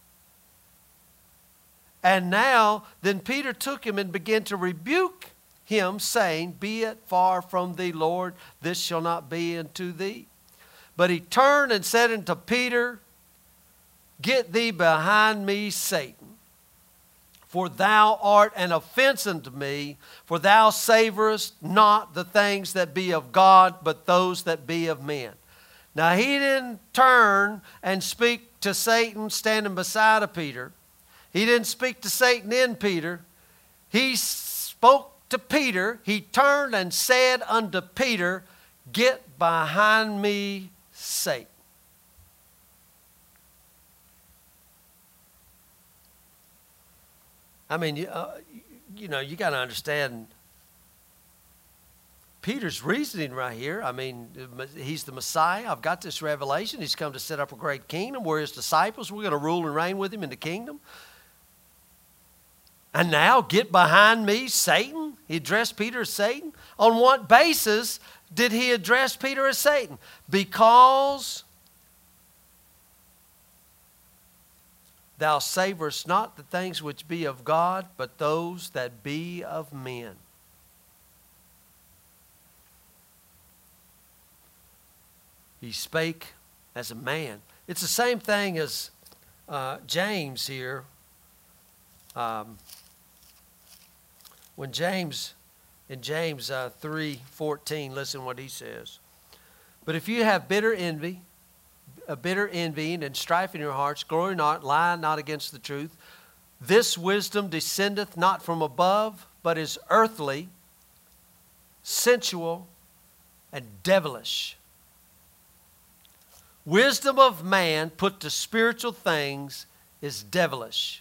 And now, then Peter took Him and began to rebuke him, saying, be it far from thee, Lord, this shall not be unto thee. But He turned and said unto Peter, get thee behind me, Satan. For thou art an offense unto me, for thou savorest not the things that be of God, but those that be of men. Now He didn't turn and speak to Satan standing beside of Peter. He didn't speak to Satan in Peter. He spoke to Peter, he turned and said unto Peter, Get behind me, Satan. I mean, you, uh, you know, you got to understand Peter's reasoning right here. I mean, he's the Messiah. I've got this revelation. He's come to set up a great kingdom. We're his disciples. We're going to rule and reign with him in the kingdom. And now, get behind me, Satan. He addressed Peter as Satan. On what basis did he address Peter as Satan? Because thou savorest not the things which be of God, but those that be of men. He spake as a man. It's the same thing as uh, James here. Um, when James, in James uh, three fourteen, listen what he says. But if you have bitter envy, a bitter envying and strife in your hearts, glory not, lie not against the truth. This wisdom descendeth not from above, but is earthly, sensual, and devilish. Wisdom of man put to spiritual things is devilish.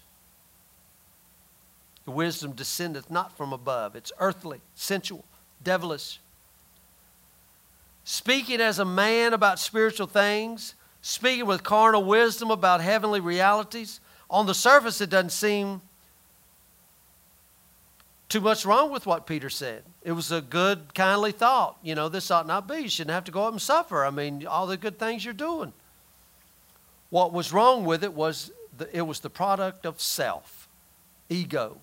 The wisdom descendeth not from above. It's earthly, sensual, devilish. Speaking as a man about spiritual things, speaking with carnal wisdom about heavenly realities. On the surface, it doesn't seem too much wrong with what Peter said. It was a good, kindly thought. You know, this ought not be. You shouldn't have to go up and suffer. I mean, all the good things you're doing. What was wrong with it was the, it was the product of self, ego.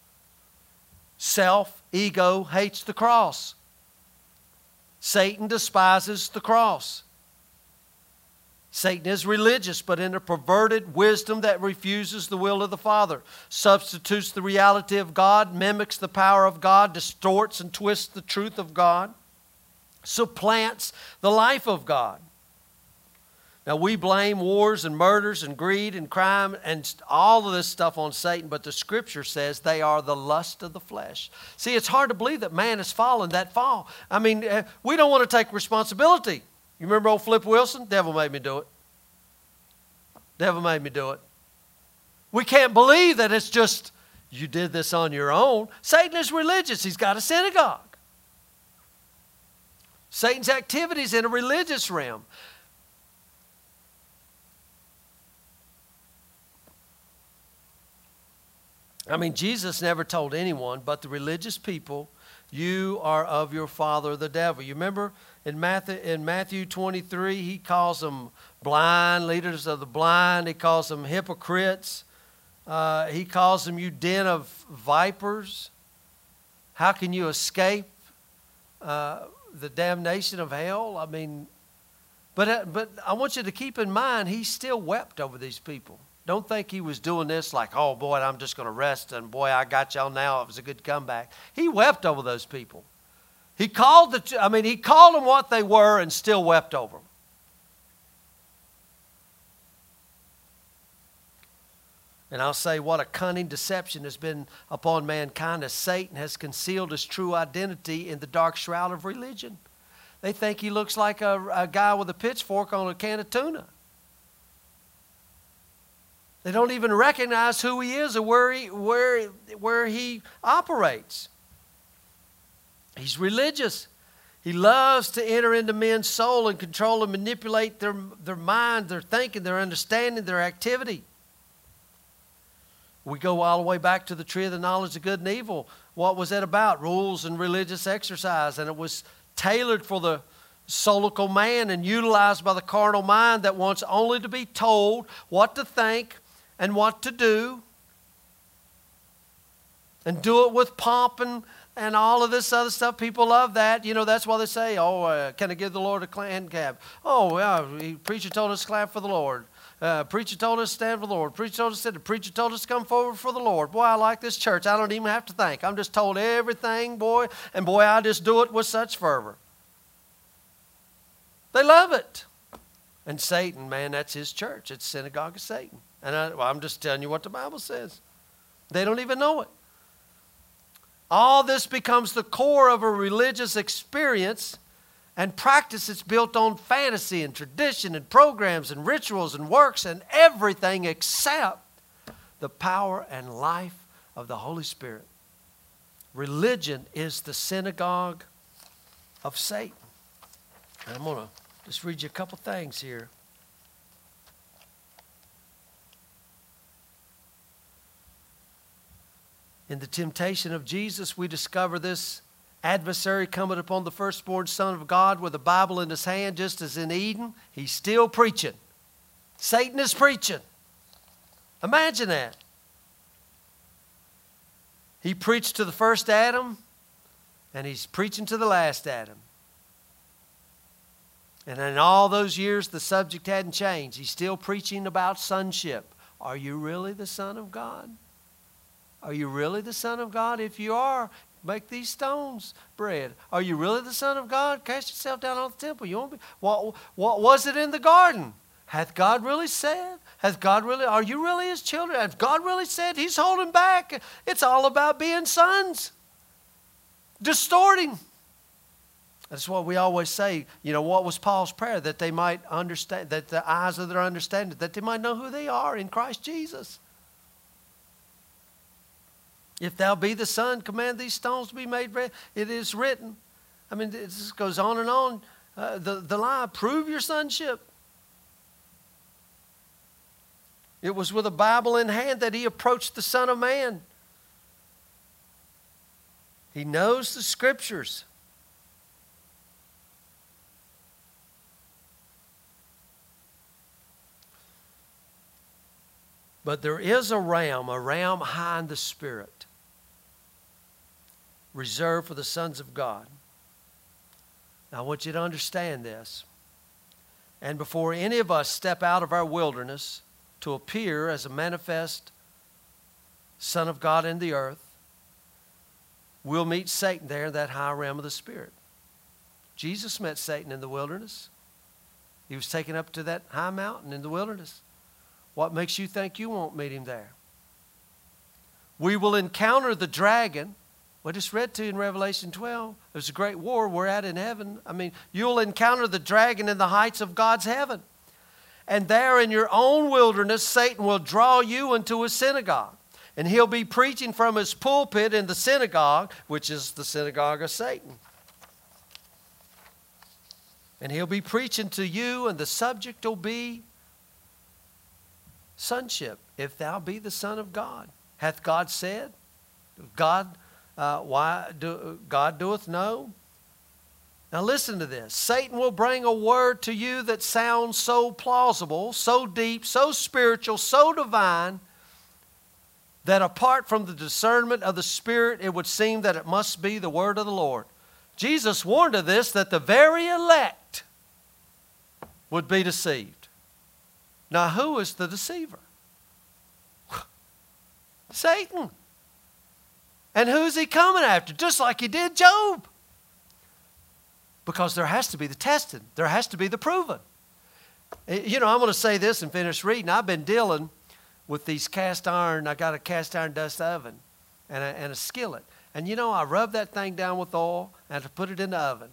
Self, ego hates the cross. Satan despises the cross. Satan is religious, but in a perverted wisdom that refuses the will of the Father, substitutes the reality of God, mimics the power of God, distorts and twists the truth of God, supplants the life of God. Now, we blame wars and murders and greed and crime and all of this stuff on Satan, but the Scripture says they are the lust of the flesh. See, it's hard to believe that man has fallen that fall. I mean, we don't want to take responsibility. You remember old Flip Wilson? Devil made me do it. Devil made me do it. We can't believe that it's just, you did this on your own. Satan is religious. He's got a synagogue. Satan's activities in a religious realm. I mean, Jesus never told anyone but the religious people, you are of your father the devil. You remember in Matthew, in Matthew twenty-three, he calls them blind, leaders of the blind. He calls them hypocrites. Uh, he calls them, you den of vipers. How can you escape uh, the damnation of hell? I mean, but, uh, but I want you to keep in mind, he still wept over these people. Don't think he was doing this like, oh, boy, I'm just going to rest, and, boy, I got y'all now. It was a good comeback. He wept over those people. He called the, I mean, he called them what they were and still wept over them. And I'll say what a cunning deception has been upon mankind as Satan has concealed his true identity in the dark shroud of religion. They think he looks like a, a guy with a pitchfork on a can of tuna. They don't even recognize who he is or where he, where, where he operates. He's religious. He loves to enter into men's soul and control and manipulate their, their mind, their thinking, their understanding, their activity. We go all the way back to the tree of the knowledge of good and evil. What was that about? Rules and religious exercise. And it was tailored for the soulical man and utilized by the carnal mind that wants only to be told what to think and what to do, and do it with pomp and, and all of this other stuff. People love that. You know, that's why they say, oh, uh, can I give the Lord a hand clap? Oh, yeah, the preacher told us to clap for the Lord. Uh, preacher told us to stand for the Lord. Preacher told us to sit. The preacher told us to come forward for the Lord. Boy, I like this church. I don't even have to think. I'm just told everything, boy, and boy, I just do it with such fervor. They love it. And Satan, man, that's his church. It's the synagogue of Satan. And I, well, I'm just telling you what the Bible says. They don't even know it. All this becomes the core of a religious experience and practice. It's built on fantasy and tradition and programs and rituals and works and everything except the power and life of the Holy Spirit. Religion is the synagogue of Satan. And I'm going to just read you a couple things here. In the temptation of Jesus, we discover this adversary coming upon the firstborn Son of God with a Bible in his hand, just as in Eden. He's still preaching. Satan is preaching. Imagine that. He preached to the first Adam, and he's preaching to the last Adam. And in all those years, the subject hadn't changed. He's still preaching about sonship. Are you really the Son of God? Are you really the Son of God? If you are, make these stones bread. Are you really the Son of God? Cast yourself down on the temple. You won't be. What, what was it in the garden? Hath God really said? Hath God really, are you really his children? Hath God really said? He's holding back. It's all about being sons. Distorting. That's what we always say. You know, what was Paul's prayer? That they might understand, that the eyes of their understanding, that they might know who they are in Christ Jesus. If thou be the Son, command these stones to be made bread. It is written. I mean, it just goes on and on. Uh, the, the lie, prove your sonship. It was with a Bible in hand that he approached the Son of Man. He knows the Scriptures. But there is a realm, a realm high in the Spirit, reserved for the sons of God. Now I want you to understand this. And before any of us step out of our wilderness to appear as a manifest Son of God in the earth, we'll meet Satan there in that high realm of the Spirit. Jesus met Satan in the wilderness. He was taken up to that high mountain in the wilderness. What makes you think you won't meet him there? We will encounter the dragon. We just read to you in Revelation twelve. There's a great war we're at in heaven. I mean, you'll encounter the dragon in the heights of God's heaven. And there in your own wilderness, Satan will draw you into a synagogue. And he'll be preaching from his pulpit in the synagogue, which is the synagogue of Satan. And he'll be preaching to you, and the subject will be sonship. If thou be the Son of God. Hath God said? God, uh, why do, God doeth know? Now listen to this. Satan will bring a word to you that sounds so plausible, so deep, so spiritual, so divine, that apart from the discernment of the Spirit, it would seem that it must be the word of the Lord. Jesus warned of this, that the very elect would be deceived. Now who is the deceiver? Satan. And who's he coming after? Just like he did Job. Because there has to be the testing. There has to be the proving. You know, I'm going to say this and finish reading. I've been dealing with these cast iron. I got a cast iron dust oven and a, and a skillet. And you know, I rub that thing down with oil and I put it in the oven.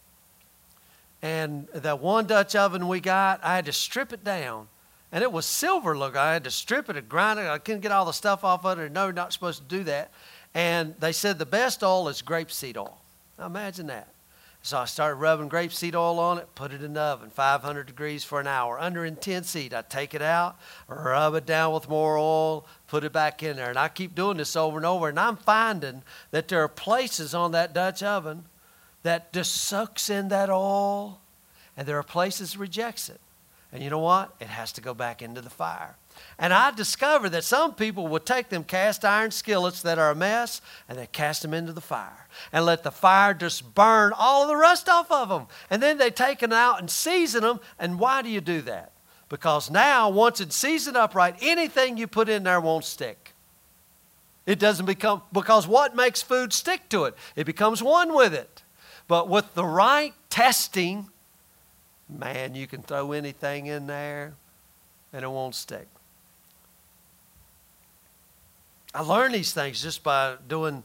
And that one Dutch oven we got, I had to strip it down. And it was silver look. I had to strip it and grind it. I couldn't get all the stuff off of it. No, you're not supposed to do that. And they said the best oil is grapeseed oil. Now imagine that. So I started rubbing grapeseed oil on it, put it in the oven, five hundred degrees for an hour. Under intense heat, I take it out, rub it down with more oil, put it back in there. And I keep doing this over and over. And I'm finding that there are places on that Dutch oven that just sucks in that oil. And there are places that rejects it. And you know what? It has to go back into the fire. And I discovered that some people would take them cast iron skillets that are a mess and they cast them into the fire and let the fire just burn all of the rust off of them. And then they take them out and season them. And why do you do that? Because now, once it's seasoned up right, anything you put in there won't stick. It doesn't become, because what makes food stick to it? It becomes one with it. But with the right testing, man, you can throw anything in there and it won't stick. I learned these things just by doing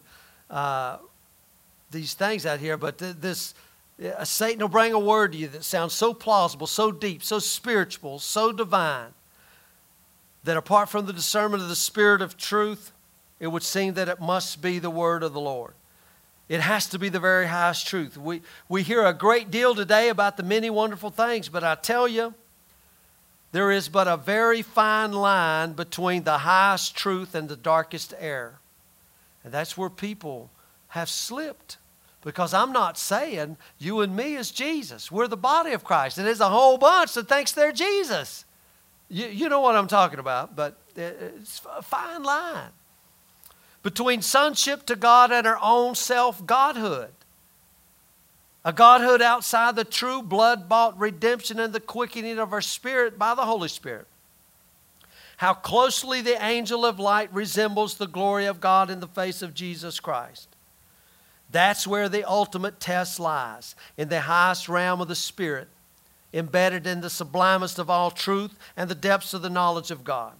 uh, these things out here, but th- this uh, Satan will bring a word to you that sounds so plausible, so deep, so spiritual, so divine, that apart from the discernment of the Spirit of truth, it would seem that it must be the word of the Lord. It has to be the very highest truth. We, we hear a great deal today about the many wonderful things, but I tell you, there is but a very fine line between the highest truth and the darkest error. And that's where people have slipped. Because I'm not saying you and me is Jesus. We're the body of Christ. And there's a whole bunch that thinks they're Jesus. You, you know what I'm talking about, but it's a fine line between sonship to God and our own self-godhood. A godhood outside the true blood-bought redemption and the quickening of our spirit by the Holy Spirit. How closely the angel of light resembles the glory of God in the face of Jesus Christ. That's where the ultimate test lies, in the highest realm of the Spirit, embedded in the sublimest of all truth and the depths of the knowledge of God.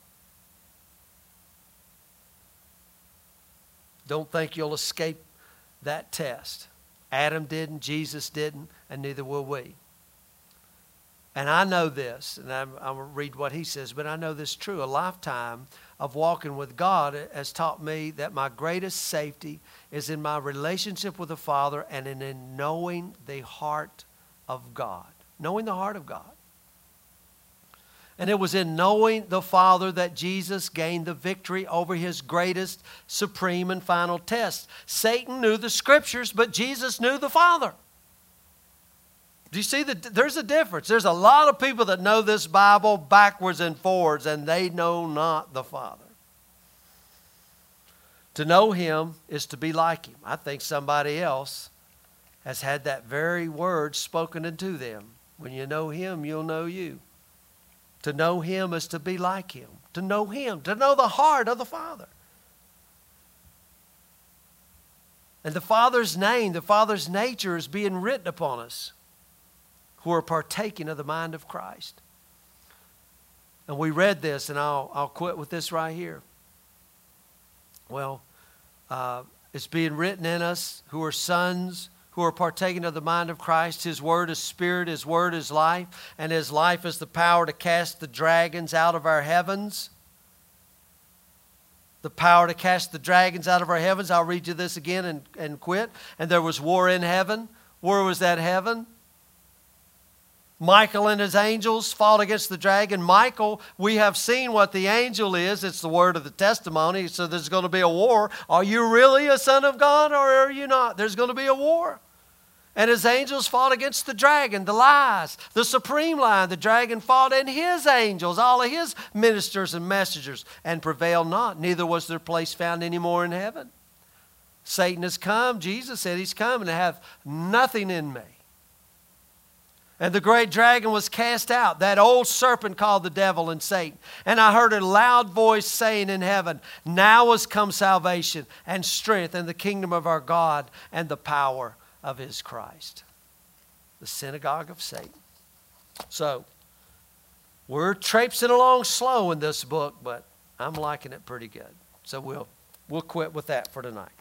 Don't think you'll escape that test. Adam didn't, Jesus didn't, and neither will we. And I know this, and I'm, I'm going to read what he says, but I know this is true. A lifetime of walking with God has taught me that my greatest safety is in my relationship with the Father and in, in knowing the heart of God. Knowing the heart of God. And it was in knowing the Father that Jesus gained the victory over his greatest, supreme, and final test. Satan knew the Scriptures, but Jesus knew the Father. Do you see that there's a difference? There's a lot of people that know this Bible backwards and forwards, and they know not the Father. To know him is to be like him. I think somebody else has had that very word spoken into them. When you know him, you'll know you. To know him is to be like him. To know him, to know the heart of the Father. And the Father's name, the Father's nature is being written upon us who are partaking of the mind of Christ. And we read this, and I'll, I'll quit with this right here. Well, uh, it's being written in us who are sons, who are partaking of the mind of Christ. His word is spirit, his word is life, and his life is the power to cast the dragons out of our heavens. The power to cast the dragons out of our heavens. I'll read you this again and, and quit. And there was war in heaven. Where was that heaven? Michael and his angels fought against the dragon. Michael, we have seen what the angel is. It's the word of the testimony. So there's going to be a war. Are you really a son of God or are you not? There's going to be a war. And his angels fought against the dragon, the lies, the supreme lie. The dragon fought and his angels, all of his ministers and messengers, and prevailed not. Neither was their place found any more in heaven. Satan has come. Jesus said he's coming to have nothing in me. And the great dragon was cast out, that old serpent called the devil and Satan. And I heard a loud voice saying in heaven, now has come salvation and strength and the kingdom of our God and the power of his Christ. The synagogue of Satan. So, we're traipsing along slow in this book, but I'm liking it pretty good. So we'll, we'll quit with that for tonight.